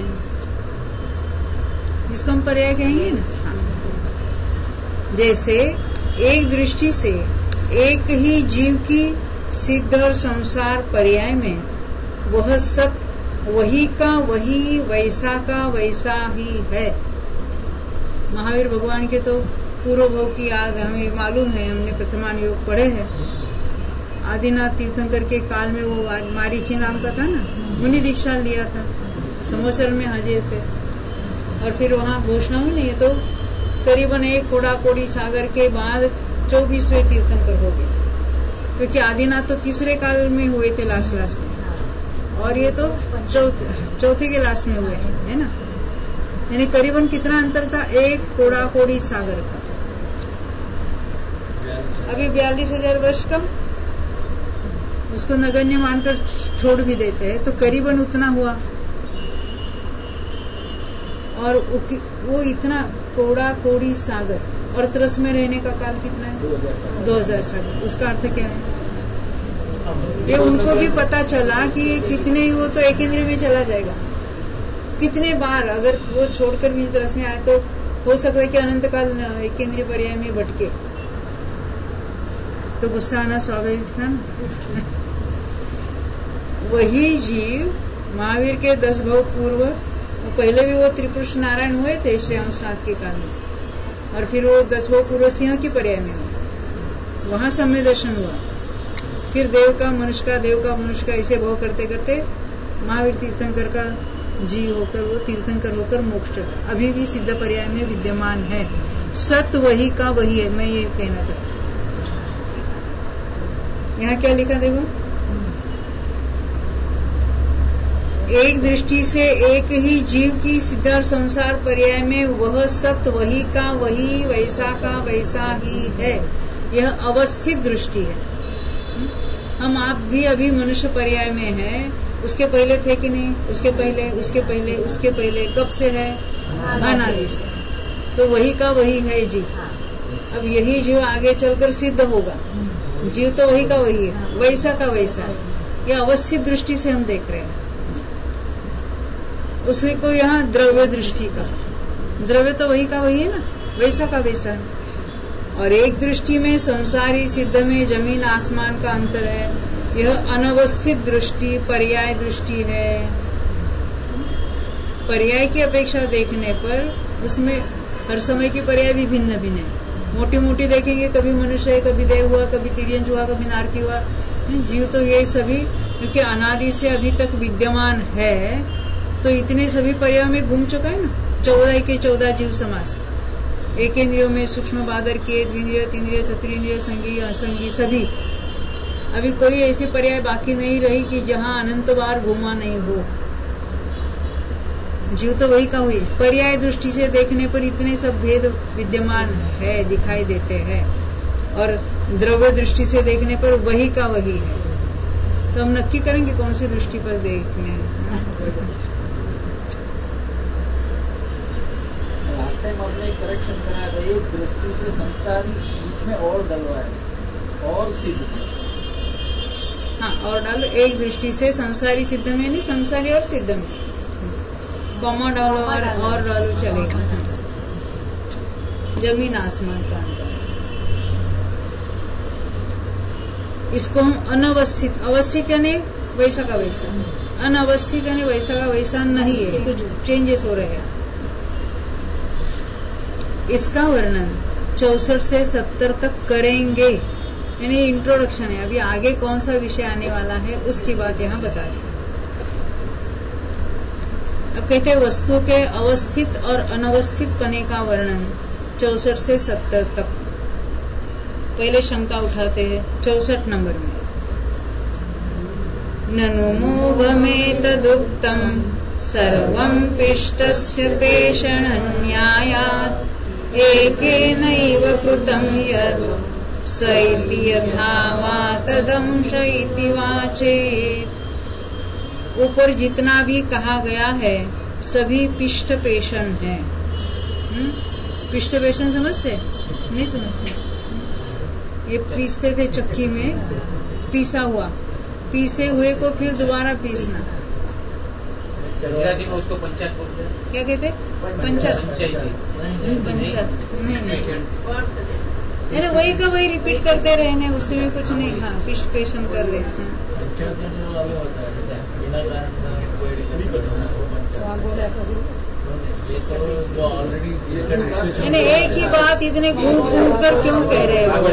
जिसको हम पर्याय कहेंगे ना। जैसे एक दृष्टि से एक ही जीव की सिद्ध और संसार पर्याय में वह सत वही का वही, वैसा का वैसा ही है। महावीर भगवान के तो पूर्व भव की याद हमें मालूम है, हमने प्रथमान योग पढ़े हैं। आदिनाथ तीर्थंकर के काल में वो मारीची नाम का था ना, मुनि दीक्षा लिया था, समोसर में हाजिर थे, और फिर वहाँ घोषणा हुई नहीं तो करीबन एक कोड़ा कोड़ी सागर के बाद चौबीसवें तीर्थंकर हो गए, क्योंकि आदिनाथ तो तीसरे काल में हुए थे लास्ट लास्ट में, और ये तो चौथे चौथे के लास्ट में हुए है ना। यानी करीबन कितना अंतर था, एक कोड़ा कोड़ी सागर का। अभी बयालीस हजार वर्ष का उसको नगण्य मानकर छोड़ भी देते हैं, तो करीबन उतना हुआ। और वो इतना कोड़ा कोड़ी सागर, और त्रस में रहने का काल कितना है, दो हजार साल। उसका अर्थ क्या है, ये उनको भी पता चला कि कितने वो तो एक इंद्रिय में चला जाएगा, कितने बार अगर वो छोड़कर भी त्रस में आए तो हो सकता है कि अनंत काल एक इंद्रिय पर्याय में भटके। तो गुस्सा आना स्वाभाविक था ना। वही जीव महावीर के दस भव पूर्व, पहले भी वो त्रिपुरुष नारायण हुए थे श्री हंसनाथ के काल में, और फिर वो दस भव पूर्व सिंह की पर्याय में हुआ, वहां सम्य दर्शन हुआ। फिर देव का मनुष्य का, देव का मनुष्य का, ऐसे भाव करते करते महावीर तीर्थंकर का जीव होकर वो तीर्थंकर होकर मोक्ष का अभी भी सिद्ध पर्याय में विद्यमान है। सत वही का वही है, मैं ये कहना चाहती हूँ। यहाँ क्या लिखा देखो, एक दृष्टि से एक ही जीव की सिद्ध और संसार पर्याय में वह सत वही का वही, वैसा का वैसा ही है। यह अवस्थित दृष्टि है। हम आप भी अभी मनुष्य पर्याय में हैं, उसके पहले थे कि नहीं, उसके पहले उसके पहले उसके पहले कब से है, अनादि से। तो वही का वही है जीव। अब यही जीव आगे चलकर सिद्ध होगा, जीव तो वही का वही है, वैसा का वैसा है। यह अवस्थित दृष्टि से हम देख रहे हैं। उसी को यहाँ द्रव्य दृष्टि का, द्रव्य तो वही का वही है ना, वैसा का वैसा है। और एक दृष्टि में संसारी सिद्ध में जमीन आसमान का अंतर है। यह अनवस्थित दृष्टि पर्याय दृष्टि है। पर्याय की अपेक्षा देखने पर उसमें हर समय की पर्याय भी भिन्न भिन्न है। मोटी मोटी देखेंगे, कभी मनुष्य है, कभी देव हुआ, कभी तिर्यंज हुआ, कभी नारकी हुआ। जीव तो ये सभी क्योंकि अनादि से अभी तक विद्यमान है, तो इतने सभी पर्याय में घूम चुका है ना। चौदह के चौदह जीव समास, एक इंद्रियों में सूक्ष्म बादर के द्विंद्रिय तीन्द्रिय चतुरिंद्रिय संगी असंगी सभी। अभी कोई ऐसी पर्याय बाकी नहीं रही कि जहां अनंत बार घुमा नहीं हो। जीव तो वही का हुई। पर्याय दृष्टि से देखने पर इतने सब भेद विद्यमान है, दिखाई देते हैं, और द्रव्य दृष्टि से देखने पर वही का वही है। तो हम नक्की करेंगे कौन सी दृष्टि पर देखने हैं। लास्ट टाइम आपने एक करेक्शन कराया था, एक दृष्टि से संसारी रूप में और डलवाया और सिद्ध। हाँ, और डालो। एक दृष्टि से संसारी सिद्ध में नहीं, संसारी और सिद्ध में कॉमा डालो और और डालो चलेगा। जमीन आसमान का अंतर। इसको हम अनवस्थित, अवस्थित यानी वैसा का वैसा, अनवस्थित यानी वैसा का वैसा नहीं है, कुछ चेंजेस हो रहे हैं। इसका वर्णन चौसठ से सत्तर तक करेंगे, यानी इंट्रोडक्शन है। अभी आगे कौन सा विषय आने वाला है उसकी बात यहाँ बता रहे। अब कहते हैं वस्तु के अवस्थित और अनवस्थित पने का वर्णन चौसठ से सत्तर तक। पहले शंका उठाते हैं चौसठ नंबर में। ननु मोघमेतदुक्तं सर्वं पिष्टस्य पेषणन्यायात् एकेनैव कृतं यत् स इति यथा वा तदंश इति वाचेत्। ऊपर जितना भी कहा गया है सभी पिष्ट पेषण है। पिष्ट पेषण समझते नहीं? समझते? ये पीसते थे चक्की में, पीसा हुआ, पीसे हुए को फिर दोबारा पीसना। गुजराती में उसको पंचायत बोलते हैं। क्या कहते? पंचायत। पंचायत नहीं नहीं, वही का वही रिपीट करते रहने, उसमें कुछ नहीं। हाँ, पिष्ट पेषण कर लेते हैं। यानी एक ही बात इतने घूम घूम कर क्यों कह रहे हो?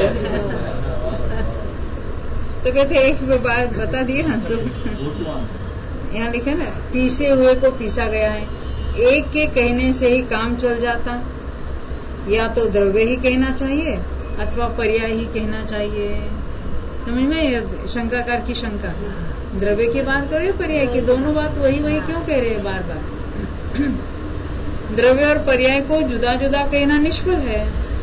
तो कहते एक ही बात बता दिए ना। तो यहाँ लिखा ना, पीसे हुए को पीसा गया है। एक के कहने से ही काम चल जाता, या तो द्रव्य ही कहना चाहिए अथवा पर्याय ही कहना चाहिए। समझ में? शंकाकार की शंका, द्रव्य की बात कर रहे हो पर्याय की, दोनों बात वही वही क्यों कह रहे हैं बार बार? द्रव्य और पर्याय को जुदा जुदा कहना निष्फल है।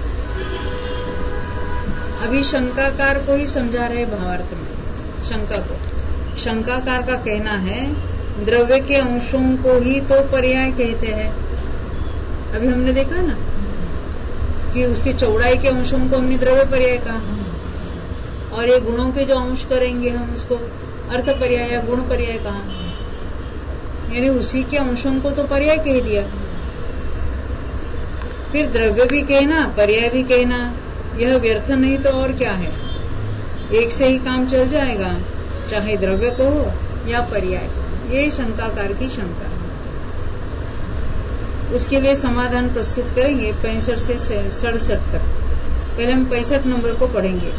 अभी शंकाकार को ही समझा रहे भावार्थ में। शंका को, शंकाकार का कहना है द्रव्य के अंशों को ही तो पर्याय कहते हैं। अभी हमने देखा ना कि उसके चौड़ाई के अंशों को हमने द्रव्य पर्याय कहा, और ये गुणों के जो अंश करेंगे हम उसको अर्थ पर्याय या गुण पर्याय कहा। यानी उसी के अंशों को तो पर्याय कह दिया। फिर द्रव्य भी कहना पर्याय भी कहना, यह व्यर्थ नहीं तो और क्या है? एक से ही काम चल जाएगा, चाहे द्रव्य को हो या पर्याय। ये शंकाकार की शंका। उसके लिए समाधान प्रस्तुत करेंगे पैंसठ से सड़सठ तक। पहले हम पैंसठ नंबर को पढ़ेंगे।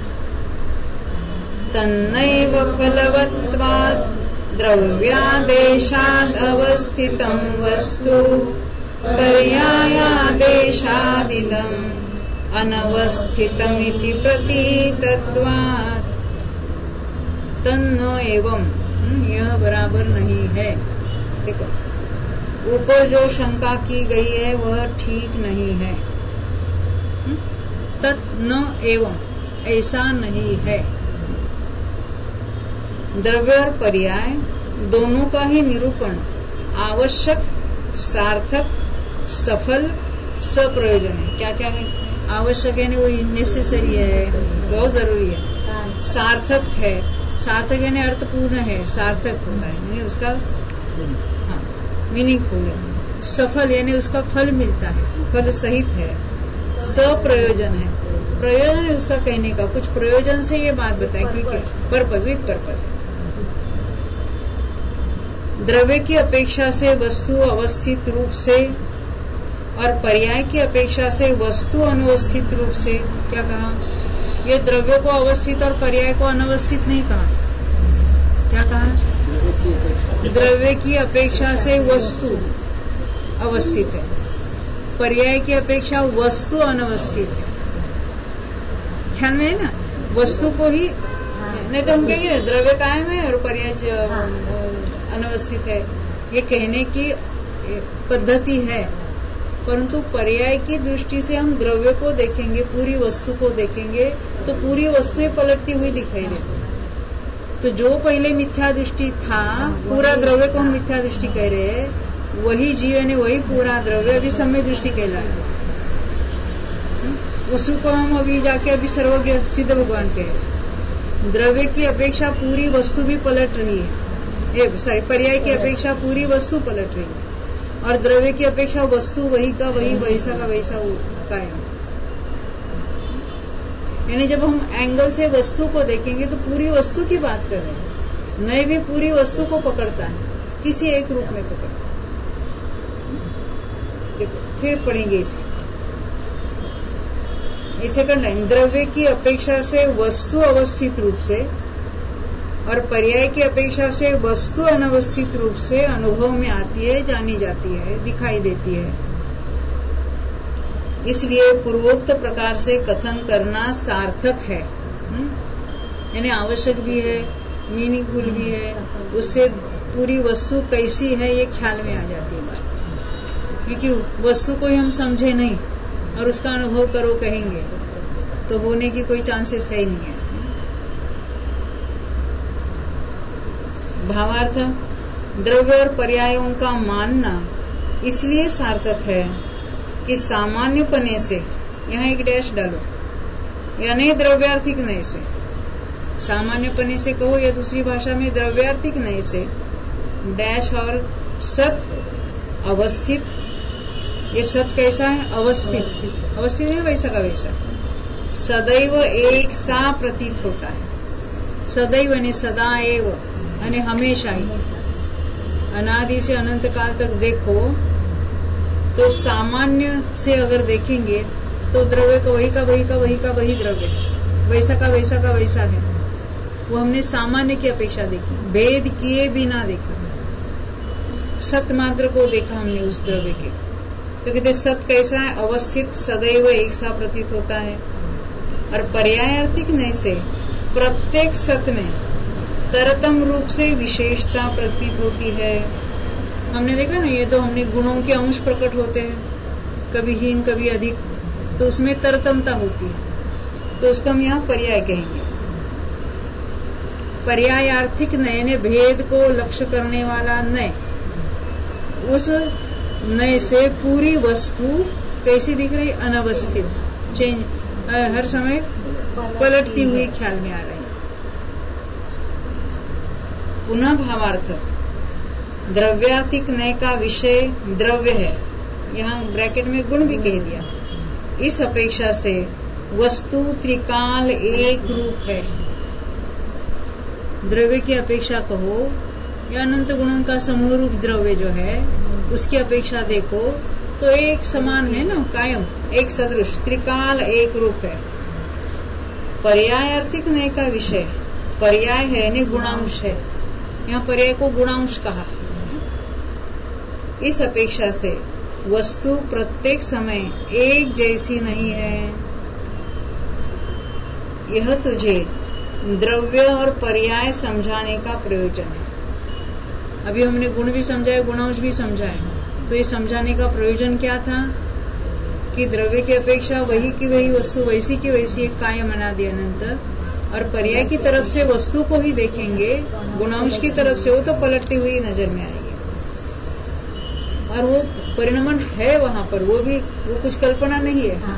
तन्नैव फलवत्वात् द्रव्यादेशाद् अवस्थितं वस्तु पर्यायादेशादिदम् अनवस्थितमिति प्रतीतत्वात्। तन्न एवं, यह बराबर नहीं है। देखो, ऊपर जो शंका की गई है वह ठीक नहीं है। तत् न एवं, ऐसा नहीं है। द्रव्य और पर्याय दोनों का ही निरूपण आवश्यक, सार्थक, सफल, सप्रयोजन है। क्या क्या है? आवश्यक है वो नेसेसरी है, बहुत जरूरी है। सार्थक है, सार्थक यानी अर्थपूर्ण है, सार्थक होता है यानी उसका हाँ मीनिंगफुल है। सफल यानी उसका फल मिलता है, फल सहित है। सप्रयोजन है, प्रयोजन है उसका कहने का, कुछ प्रयोजन से ये बात बताए, क्योंकि पर्पज विद पर्पज। द्रव्य की अपेक्षा से वस्तु अवस्थित रूप से और पर्याय की अपेक्षा से वस्तु अनवस्थित रूप से। क्या कहा? ये द्रव्य को अवस्थित और पर्याय को अनवस्थित नहीं कहा। क्या कहा? द्रव्य की अपेक्षा से वस्तु अवस्थित है, पर्याय की अपेक्षा वस्तु अनवस्थित है। ख्याल में है ना? वस्तु को ही, नहीं तो हम कहेंगे द्रव्य कायम है और पर्याय अनवस्थित है। ये कहने की पद्धति है, परंतु पर्याय की दृष्टि से हम द्रव्य को देखेंगे, पूरी वस्तु को देखेंगे तो पूरी वस्तुएं पलटती हुई दिखाई देती। तो जो पहले मिथ्या दृष्टि था, पूरा द्रव्य को हम मिथ्या दृष्टि कह रहे हैं, वही जीव ने वही पूरा द्रव्य अभी सम्यक दृष्टि कहलाए। उसको हम अभी जाके अभी सर्वज्ञ सिद्ध भगवान के द्रव्य की अपेक्षा पूरी वस्तु भी पलट रही है, सॉरी पर्याय की अपेक्षा पूरी वस्तु पलट रही है, और द्रव्य की अपेक्षा वस्तु वही का वही, वैसा का वैसा कायम। यानी जब हम एंगल से वस्तु को देखेंगे तो पूरी वस्तु की बात कर रहे हैं, नए भी पूरी वस्तु को पकड़ता है, किसी एक रूप में पकड़ता है। देखो फिर पढ़ेंगे इसे, इसे करना है। द्रव्य की अपेक्षा से वस्तु अवस्थित रूप से और पर्याय की अपेक्षा से वस्तु अनवस्थित रूप से अनुभव में आती है, जानी जाती है, दिखाई देती है। इसलिए पूर्वोक्त प्रकार से कथन करना सार्थक है, यानी आवश्यक भी है, मीनिंगफुल भी है। उससे पूरी वस्तु कैसी है ये ख्याल में आ जाती है बात, क्योंकि वस्तु को ही हम समझे नहीं और उसका अनुभव करो कहेंगे तो होने की कोई चांसेस है ही नहीं है। भावार्थ, द्रव्य और पर्यायों का मानना इसलिए सार्थक है कि सामान्यपने से, यहाँ एक डैश डालो, यानी द्रव्यार्थिक नय से, सामान्यपने से कहो या दूसरी भाषा में द्रव्यार्थिक नय से, डैश और सत अवस्थित। ये सत कैसा है? अवस्थित। अवस्थित है वैसा का वैसा, सदैव एक सा प्रतीत होता है। सदैव यानी सदा एव, यानी हमेशा ही, अनादि से अनंत काल तक देखो तो सामान्य से अगर देखेंगे तो द्रव्य का वही का वही का वही का वही द्रव्य, वैसा का वैसा का वैसा है। वो हमने सामान्य की अपेक्षा देखी, भेद किए बिना देखा, सत मात्र को देखा हमने उस द्रव्य के। तो कहते सत कैसा है? अवस्थित, सदैव एक सा प्रतीत होता है। और पर्यायार्थिक नय से प्रत्येक सत में तरतम रूप से विशेषता प्रतीत होती है। हमने देखा ना, ये तो हमने गुणों के अंश प्रकट होते हैं, कभी हीन कभी अधिक, तो उसमें तरतमता होती है, तो उसको हम यहाँ पर्याय कहेंगे। पर्यायार्थिक नय ने भेद को लक्ष्य करने वाला नय, उस नय से पूरी वस्तु कैसी दिख रही? अनवस्थित, चेंज, हर समय पलटती हुई ख्याल में आ रही। पुनः भावार्थ, द्रव्यार्थिक नय का विषय द्रव्य है, यहाँ ब्रैकेट में गुण भी कह दिया। इस अपेक्षा से वस्तु त्रिकाल एक रूप है। द्रव्य की अपेक्षा कहो या अनंत गुणों का समूह रूप द्रव्य जो है उसकी अपेक्षा देखो तो एक समान है ना, कायम, एक सदृश, त्रिकाल एक रूप है। पर्यायार्थिक नय का विषय पर्याय है यानी गुणांश है, यहाँ पर्याय को गुणांश कहा। इस अपेक्षा से वस्तु प्रत्येक समय एक जैसी नहीं है। यह तुझे द्रव्य और पर्याय समझाने का प्रयोजन है। अभी हमने गुण भी समझाए, गुणांश भी समझाए, तो ये समझाने का प्रयोजन क्या था कि द्रव्य की अपेक्षा वही की वही वस्तु वैसी की वैसी एक कायम अनादि अनंत, और पर्याय की तरफ से वस्तु को ही देखेंगे, गुणांश की तरफ से वो तो पलटती हुई नजर में आएगी, और वो परिणमन है वहां पर, वो भी वो कुछ कल्पना नहीं है।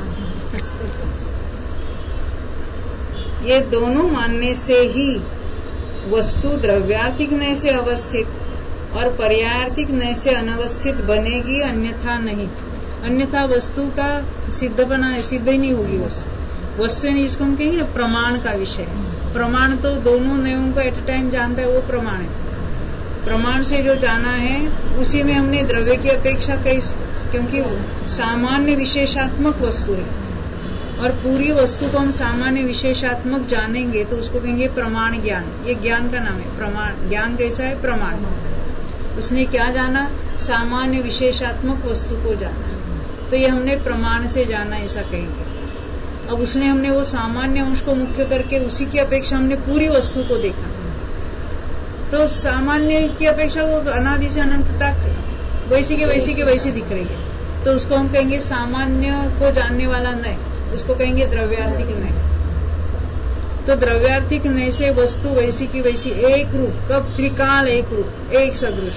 ये दोनों मानने से ही वस्तु द्रव्यार्थिक नय से अवस्थित और पर्यायार्थिक नय से अनवस्थित बनेगी, अन्यथा नहीं। अन्यथा वस्तु का सिद्ध बना सिद्ध ही नहीं होगी वस्तु। वस्तु यानी जिसको हम कहेंगे ना प्रमाण का विषय है। प्रमाण तो दोनों नयों को एट ए टाइम जानता है, वो प्रमाण है। प्रमाण से जो जाना है उसी में हमने द्रव्य की अपेक्षा कैसे, क्योंकि सामान्य विशेषात्मक वस्तु है और पूरी वस्तु को हम सामान्य विशेषात्मक जानेंगे तो उसको कहेंगे प्रमाण ज्ञान। ये ज्ञान का नाम है प्रमाण। ज्ञान कैसा है? प्रमाण। उसने क्या जाना? सामान्य विशेषात्मक वस्तु को जाना, तो ये हमने प्रमाण से जाना, ऐसा कहेंगे। अब उसने हमने वो सामान्य अंश को मुख्य करके उसी की अपेक्षा हमने पूरी वस्तु को देखा, तो सामान्य की अपेक्षा वो अनादि से अनंत तक वैसी के वैसी के वैसी दिख रही है, तो उसको हम कहेंगे सामान्य को जानने वाला नय, उसको कहेंगे द्रव्यार्थिक नय। तो द्रव्यार्थिक नय से वस्तु वैसी की वैसी एक रूप, कब? त्रिकाल एक रूप, एक सदृश।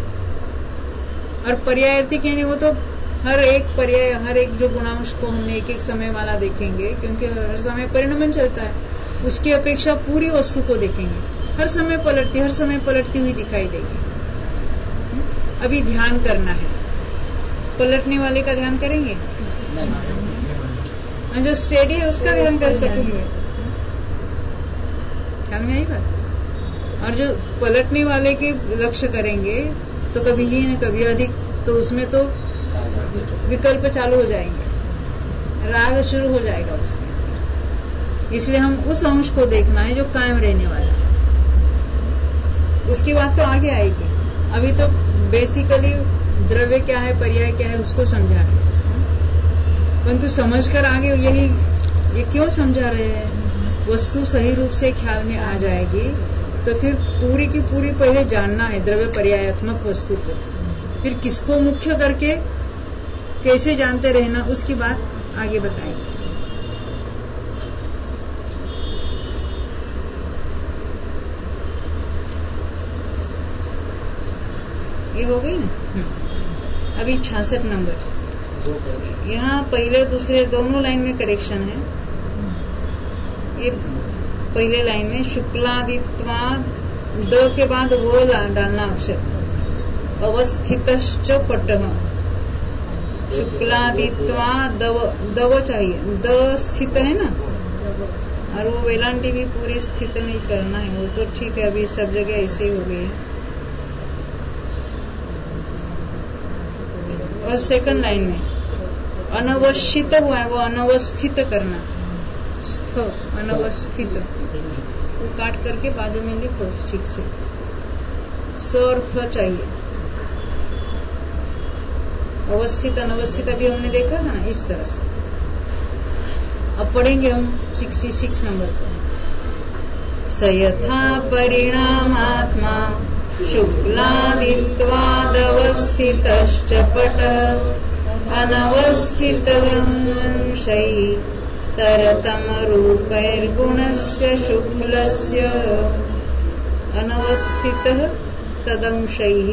और पर्यायार्थिक यानी वो तो हर एक पर्याय, हर एक जो गुणांश को हमने एक एक समय वाला देखेंगे, क्योंकि हर समय परिणमन चलता है, उसकी अपेक्षा पूरी वस्तु को देखेंगे, हर समय पलटती हर समय पलटती हुई दिखाई देगी। अभी ध्यान करना है, पलटने वाले का ध्यान करेंगे, जो स्टेडी है उसका ध्यान कर सकेंगे। ख्याल में आई बात? और जो पलटने वाले के लक्ष्य करेंगे तो कभी हीन कभी अधिक, तो उसमें तो विकल्प चालू हो जाएंगे, राग शुरू हो जाएगा उसमें। इसलिए हम उस अंश को देखना है जो कायम रहने वाला है। उसकी बात तो आगे आएगी, अभी तो बेसिकली द्रव्य क्या है पर्याय क्या है उसको समझा रहे। परंतु समझ कर आगे यही ये क्यों समझा रहे हैं, वस्तु सही रूप से ख्याल में आ जाएगी तो फिर पूरी की पूरी पहले जानना है द्रव्य पर्यायात्मक वस्तु को, फिर किसको मुख्य करके कैसे जानते रहना उसकी बात आगे बताएंगे। ये हो गई ना। अभी छियासठ नंबर, यहाँ पहले दूसरे दोनों लाइन में करेक्शन है। ये पहले लाइन में शुक्लादित्वा द के बाद वो डालना अक्षर, अवस्थितश्च पटः, शुक्लादित्वा दव दव चाहिए, द स्थित है ना, और वो वेलांटी भी पूरी स्थित में करना है, वो तो ठीक है, अभी सब जगह ऐसे ही हो गई है। और सेकंड लाइन में अनवस्थित हुआ है, वो अनवस्थित करना, स्थ अनवस्थित, वो काट करके बाजू में लिखो ठीक से, स और थ चाहिए। अवस्थित अनवस्थित अभी हमने देखा था ना, इस तरह से। अब पढ़ेंगे हम छियासठ नंबर पर। स यथा परिणामात्मा शुक्लादित्वादवस्थितश्च पटः अनवस्थितवंशैः तरतमरूपैर्गुणस्य शुक्लस्य अनवस्थितः तदंशैः।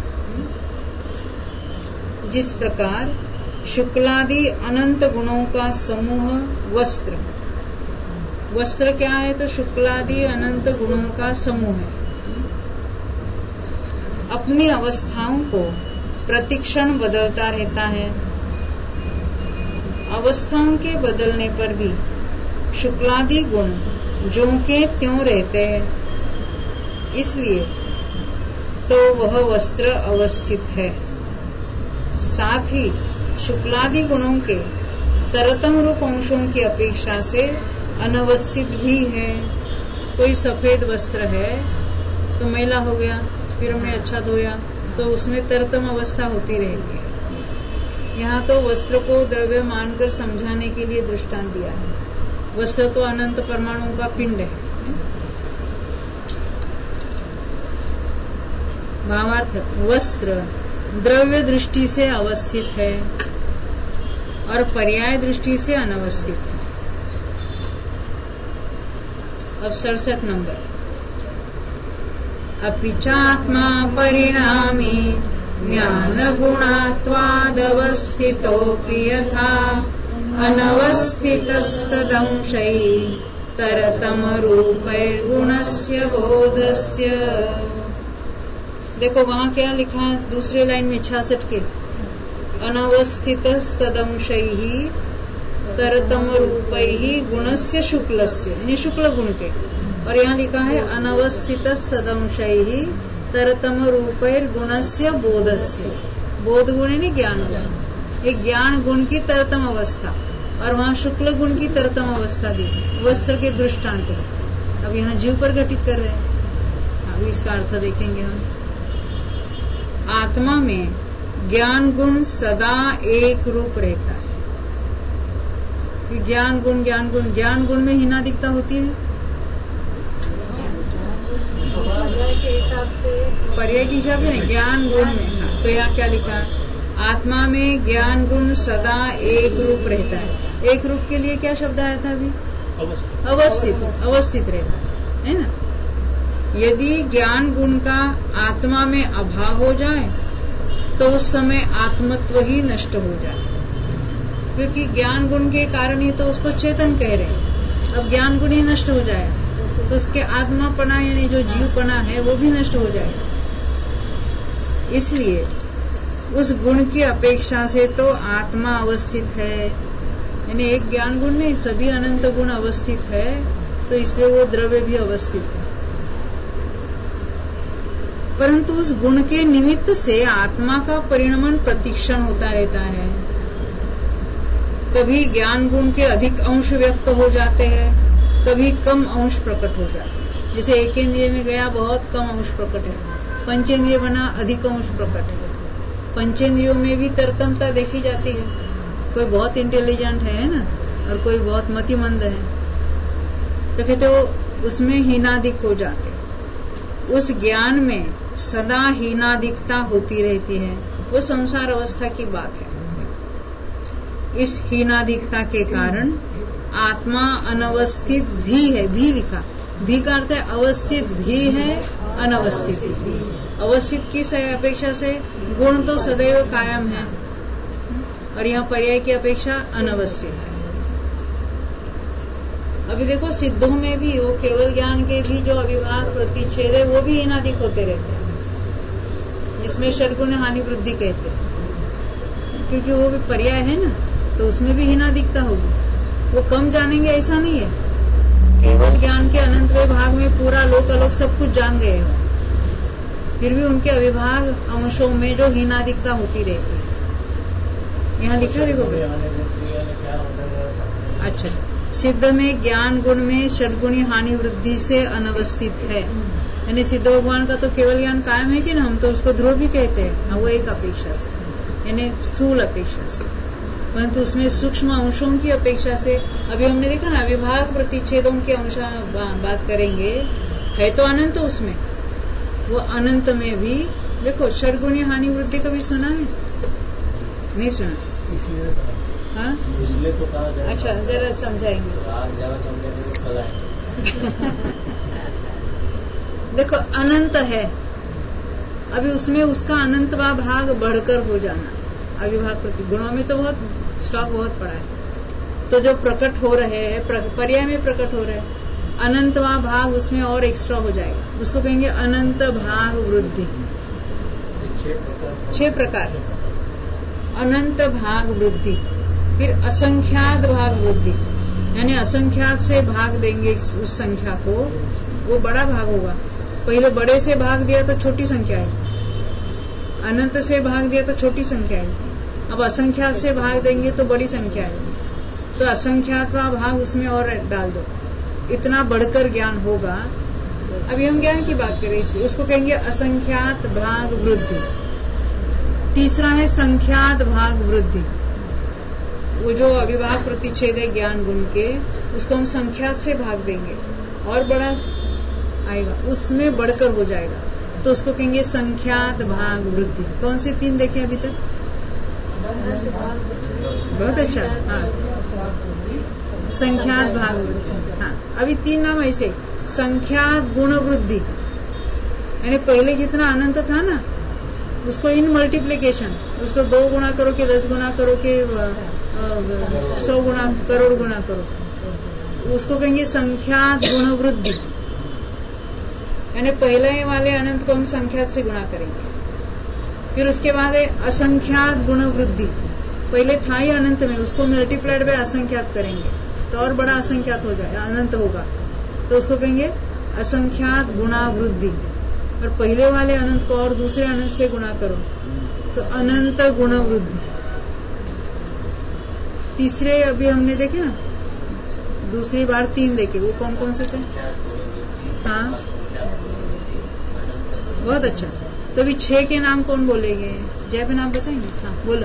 जिस प्रकार शुक्लादि अनंत गुणों का समूह वस्त्र, वस्त्र क्या है तो शुक्लादि अनंत गुणों का समूह है, अपनी अवस्थाओं को प्रतिक्षण बदलता रहता है। अवस्थाओं के बदलने पर भी शुक्लादि गुण ज्यों के त्यों रहते हैं, इसलिए तो वह वस्त्र अवस्थित है। साथ ही शुक्लादि गुणों के तरतम रूप अंशों की अपेक्षा से अनवस्थित भी है। कोई सफेद वस्त्र है तो मैला हो गया, फिर हमने अच्छा धोया तो उसमें तरतम अवस्था होती रहेगी। यहाँ तो वस्त्र को द्रव्य मानकर समझाने के लिए दृष्टांत दिया है। वस्त्र तो अनंत परमाणुओं का पिंड है। भावार्थ, वस्त्र द्रव्य दृष्टि से अवस्थित है और पर्याय दृष्टि से अनवस्थित है। अब सड़सठ नंबर, अपि चात्मा परिणामी ज्ञान गुणात्वादवस्थितोऽपि यथा अनवस्थितस्तदंशैः तरतम रूपैर्गुणस्य बोधस्य। देखो वहां क्या लिखा है दूसरे लाइन में छियासठ के, अनवस्थितस्तदंशैः तरतम रूपैः गुणस्य शुक्लस्य, यानी शुक्ल गुण के। और यहाँ लिखा है अनवस्थितस्तदंशैः तरतम रूपैर गुणस्य बोधस्य। बोध गुण यानी ज्ञान गुण, एक ज्ञान गुण की तरतम अवस्था, और वहाँ शुक्ल गुण की तरतम अवस्था दी वस्त्र के दृष्टांत है। अब यहाँ जीव पर घटित कर रहे हैं। अब इसका अर्थ देखेंगे हम। आत्मा में ज्ञान गुण सदा एक रूप रहता है। ज्ञान गुण ज्ञान गुण ज्ञान गुण में हीनादिकता होती है, पर्याय के हिसाब से नहीं, ज्ञान गुण में। तो यहाँ क्या लिखा, आत्मा में ज्ञान गुण सदा एक रूप रहता है। एक रूप के लिए क्या शब्द आया था अभी, अवस्थित, अवस्थित रहता है ना। यदि ज्ञान गुण का आत्मा में अभाव हो जाए तो उस समय आत्मत्व ही नष्ट हो जाए, क्योंकि ज्ञान गुण के कारण ही तो उसको चेतन कह रहे हैं। अब ज्ञान गुण ही नष्ट हो जाए तो उसके आत्मापना यानी जो जीवपना है वो भी नष्ट हो जाएगा। इसलिए उस गुण की अपेक्षा से तो आत्मा अवस्थित है, यानी एक ज्ञान गुण नहीं, सभी अनंत गुण अवस्थित है, तो इसलिए वो द्रव्य भी अवस्थित है। परंतु उस गुण के निमित्त से आत्मा का परिणमन प्रतिक्षण होता रहता है। कभी ज्ञान गुण के अधिक अंश व्यक्त हो जाते हैं, कभी कम अंश प्रकट हो जाते हैं। जैसे एक इंद्रिय में गया बहुत कम अंश प्रकट है, पंचेंद्रिय बना अधिक अंश प्रकट है। पंचेंद्रियों में भी तरतमता देखी जाती है, कोई बहुत इंटेलिजेंट है ना और कोई बहुत मतिमंद है, तो कहते वो उसमें हीनादिक हो जाते। उस ज्ञान में सदा हीनादिकता होती रहती है, वो संसार अवस्था की बात है। इस हीनादिकता के कारण आत्मा अनवस्थित भी है, भी लिखा, भी का अर्थ है अवस्थित भी है, अनवस्थित भी। अवस्थित किस अपेक्षा से? गुण तो सदैव कायम है और यहाँ पर्याय की अपेक्षा अनवस्थित है। अभी देखो सिद्धों में भी वो केवल ज्ञान के भी जो अविभाग प्रतिच्छेद है वो भी हीनादिक होते रहते हैं, जिसमें षड्गुण हानि वृद्धि कहते हैं, क्योंकि वो भी पर्याय है ना, तो उसमें भी हीनादिकता होगी। वो कम जानेंगे ऐसा नहीं है, केवल ज्ञान के अनंत विभाग में पूरा लोक अलोक सब कुछ जान गए हो, फिर भी उनके अविभाग अंशों में जो हीनादिकता होती रहती है। यहाँ लिखा देखो, अच्छा, सिद्ध में ज्ञान गुण में षड्गुणी हानि वृद्धि से अनवस्थित है, यानी सिद्ध भगवान का तो केवल ज्ञान कायम है कि ना, हम तो उसको ध्रुव भी कहते हैं, वो एक अपेक्षा से, यानी स्थूल अपेक्षा से, परंतु उसमें सूक्ष्म अंशों की अपेक्षा से अभी हमने देखा ना, विभाग प्रतिच्छेदों के अंश बात करेंगे, है तो अनंत उसमें, वो अनंत में भी देखो षड्गुणी हानि वृद्धि कभी सुना है? नहीं सुना? इसलिए हाँ, इसलिए तो कहा जाए। अच्छा, जरा समझाएंगे। ज्यादा समझेंगे तो कल देखो अनंत है, अभी उसमें उसका अनंतवा भाग बढ़कर हो जाना, अविभाग प्रति गुणों में तो बहुत स्टॉक बहुत पड़ा है, तो जो प्रकट हो रहे हैं पर्याय में प्रकट हो रहे हैं, अनंतवा भाग उसमें और एक्स्ट्रा हो जाएगा, उसको कहेंगे अनंत भाग वृद्धि। छह प्रकार अनंत भाग वृद्धि, फिर असंख्यात भाग वृद्धि, यानी असंख्यात से भाग देंगे उस संख्या को, वो बड़ा भाग होगा। पहले बड़े से भाग दिया तो छोटी संख्या है, अनंत से भाग दिया तो छोटी संख्या है, अब असंख्यात से भाग देंगे तो बड़ी संख्या है, तो असंख्यात का भाग उसमें और डाल दो, इतना बढ़कर ज्ञान होगा। अभी हम ज्ञान की बात करें इसलिए उसको कहेंगे असंख्यात भाग वृद्धि। तीसरा है संख्यात भाग वृद्धि, वो जो अविभाग प्रतिच्छेद है ज्ञान गुण के, उसको हम संख्यात से भाग देंगे और बड़ा आएगा, उसमें बढ़कर हो जाएगा, तो उसको कहेंगे संख्यात भाग वृद्धि। कौन से तीन देखे अभी तक? बहुत अच्छा, हाँ, संख्यात भाग वृद्धि। हाँ, अभी तीन नाम ऐसे, संख्यात गुण वृद्धि, यानी पहले जितना अनंत था ना, उसको इन मल्टीप्लीकेशन, उसको दो गुना करो कि दस गुना करो कि सौ गुना करोड़ गुना करो, उसको कहेंगे संख्यात गुण वृद्धि, यानी पहले वाले अनंत को हम संख्यात से गुणा करेंगे। फिर उसके बाद है असंख्यात गुण वृद्धि, पहले था ही अनंत में, उसको मल्टीप्लाइड बाय असंख्यात करेंगे तो और बड़ा असंख्यात हो जाए, अनंत होगा, तो उसको कहेंगे असंख्यात गुणा वृद्धि। और पहले वाले अनंत को और दूसरे अनंत से गुणा करो तो अनंत गुण वृद्धि। तीसरे अभी हमने देखे ना, दूसरी बार तीन देखे, वो कौन कौन से थे? हाँ, बहुत अच्छा। तो अभी छह के नाम कौन बोलेंगे? जय पे नाम बताएंगे? हाँ, बोलो।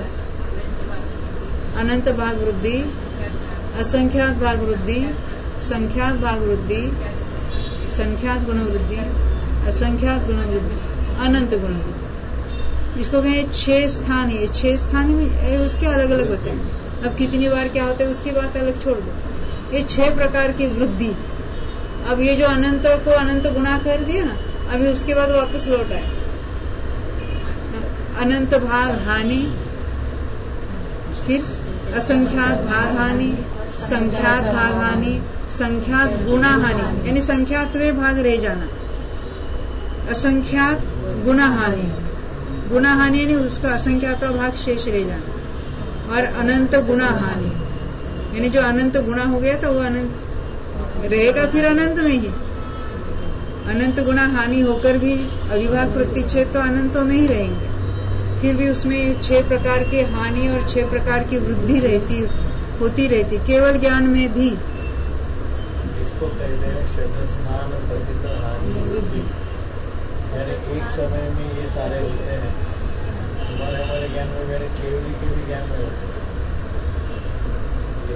अनंत भाग वृद्धि, असंख्यात भाग वृद्धि, संख्यात भाग वृद्धि, संख्यात गुण वृद्धि, असंख्यात गुण वृद्धि, अनंत गुण वृद्धि। इसको कहें छह स्थान है, छह स्थान में उसके अलग अलग होते हैं। अब कितनी बार क्या होता है उसकी बात अलग छोड़ दो, ये छह प्रकार की वृद्धि। अब ये जो अनंत को अनंत गुणा कर दिया ना, अभी उसके बाद वापस लौट आए। अनंत भाग हानि, फिर असंख्यात भाग हानि, संख्यात भाग हानि, संख्यात गुणा हानि, यानी संख्यात वे भाग रह जाना, असंख्यात गुणा हानि, गुणा हानि यानी उसका असंख्यात भाग शेष रह जाना, और अनंत गुणा हानि, यानी जो अनंत गुणा हो गया था वो अनंत रहेगा, फिर अनंत में ही। अनंत गुणा हानि होकर भी अविभाग प्रतिच्छेद तो अनंतों में ही रहेंगे, फिर भी उसमें छह प्रकार की हानि और छह प्रकार की वृद्धि रहती होती रहती, केवल ज्ञान में भी। इसको कहते हैं शब्द स्नान पतित हानि वृद्धि, यानी एक समय में ये सारे होते हैं। हमारे हमारे ज्ञान में मेरे केवली के भी ज्ञान में होते हैं,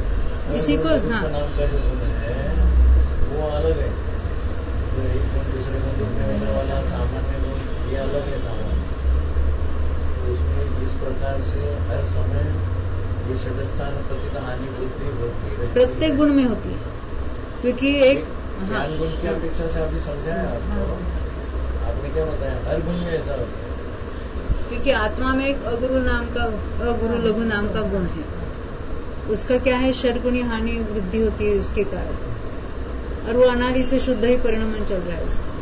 इसी को लघु हाँ नाम का जो गुण है वो अलग है, तो एक गुण दूसरे गुण दिखने वाला वाला सामान्य गुण ये अलग है सामान्य। तो उसमें जिस प्रकार से हर समय ये षडस्थान पतित हानि वृद्धि होती रहती है, प्रत्येक गुण में होती है, क्योंकि एक हाँ ज्ञान गुण की अपेक्षा से आपने समझाया आपको, आपने क्या बताया हर गुण में ऐसा होता है। क्योंकि आत्मा में एक अगुरु नाम का अगुरु लघु नाम का गुण है, उसका क्या है षडगुणी हानि वृद्धि होती है उसके कारण, और वो अनादि से शुद्ध ही परिणमन चल रहा है उसका,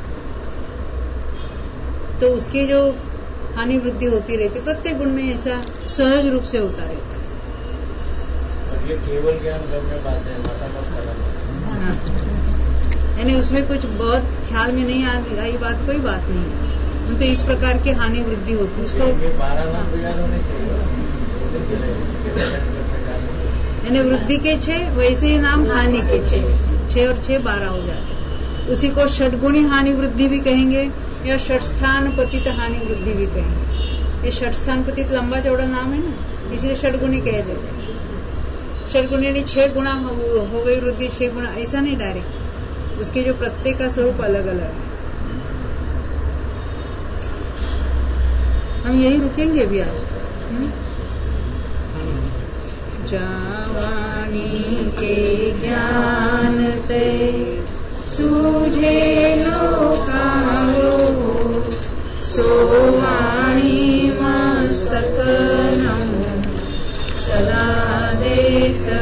तो उसकी जो हानि वृद्धि होती रहती है प्रत्येक गुण में ऐसा सहज रूप से होता रहता है। और ये केवल ज्ञान गम्य बात है, माता मत करना। हाँ। यानी उसमें कुछ बहुत ख्याल में नहीं आई बात, कोई बात नहीं है, तो इस प्रकार की हानि वृद्धि होती है उसको। ये बारह नाम तैयार होने चाहिए, यानी वृद्धि के छह वैसे ही नाम हानि के छह, छह और छह बारह हो जाते, उसी को षडगुणी हानि वृद्धि भी कहेंगे या षटस्थान पतित हानि वृद्धि भी कहेंगे। ये षटस्थान पतित लंबा चौड़ा नाम है ना, इसलिए षडगुणी कहे जाते हैं। षडगुणी यानी छह गुणा हो, हो गई वृद्धि, छह गुणा ऐसा नहीं डायरेक्ट, उसके जो प्रत्येक का स्वरूप अलग अलग है। हम यही रुकेंगे भी आज। जावानी के ज्ञान से सूझे लोकारो, सोवाणी मस्तक नमो सदा देत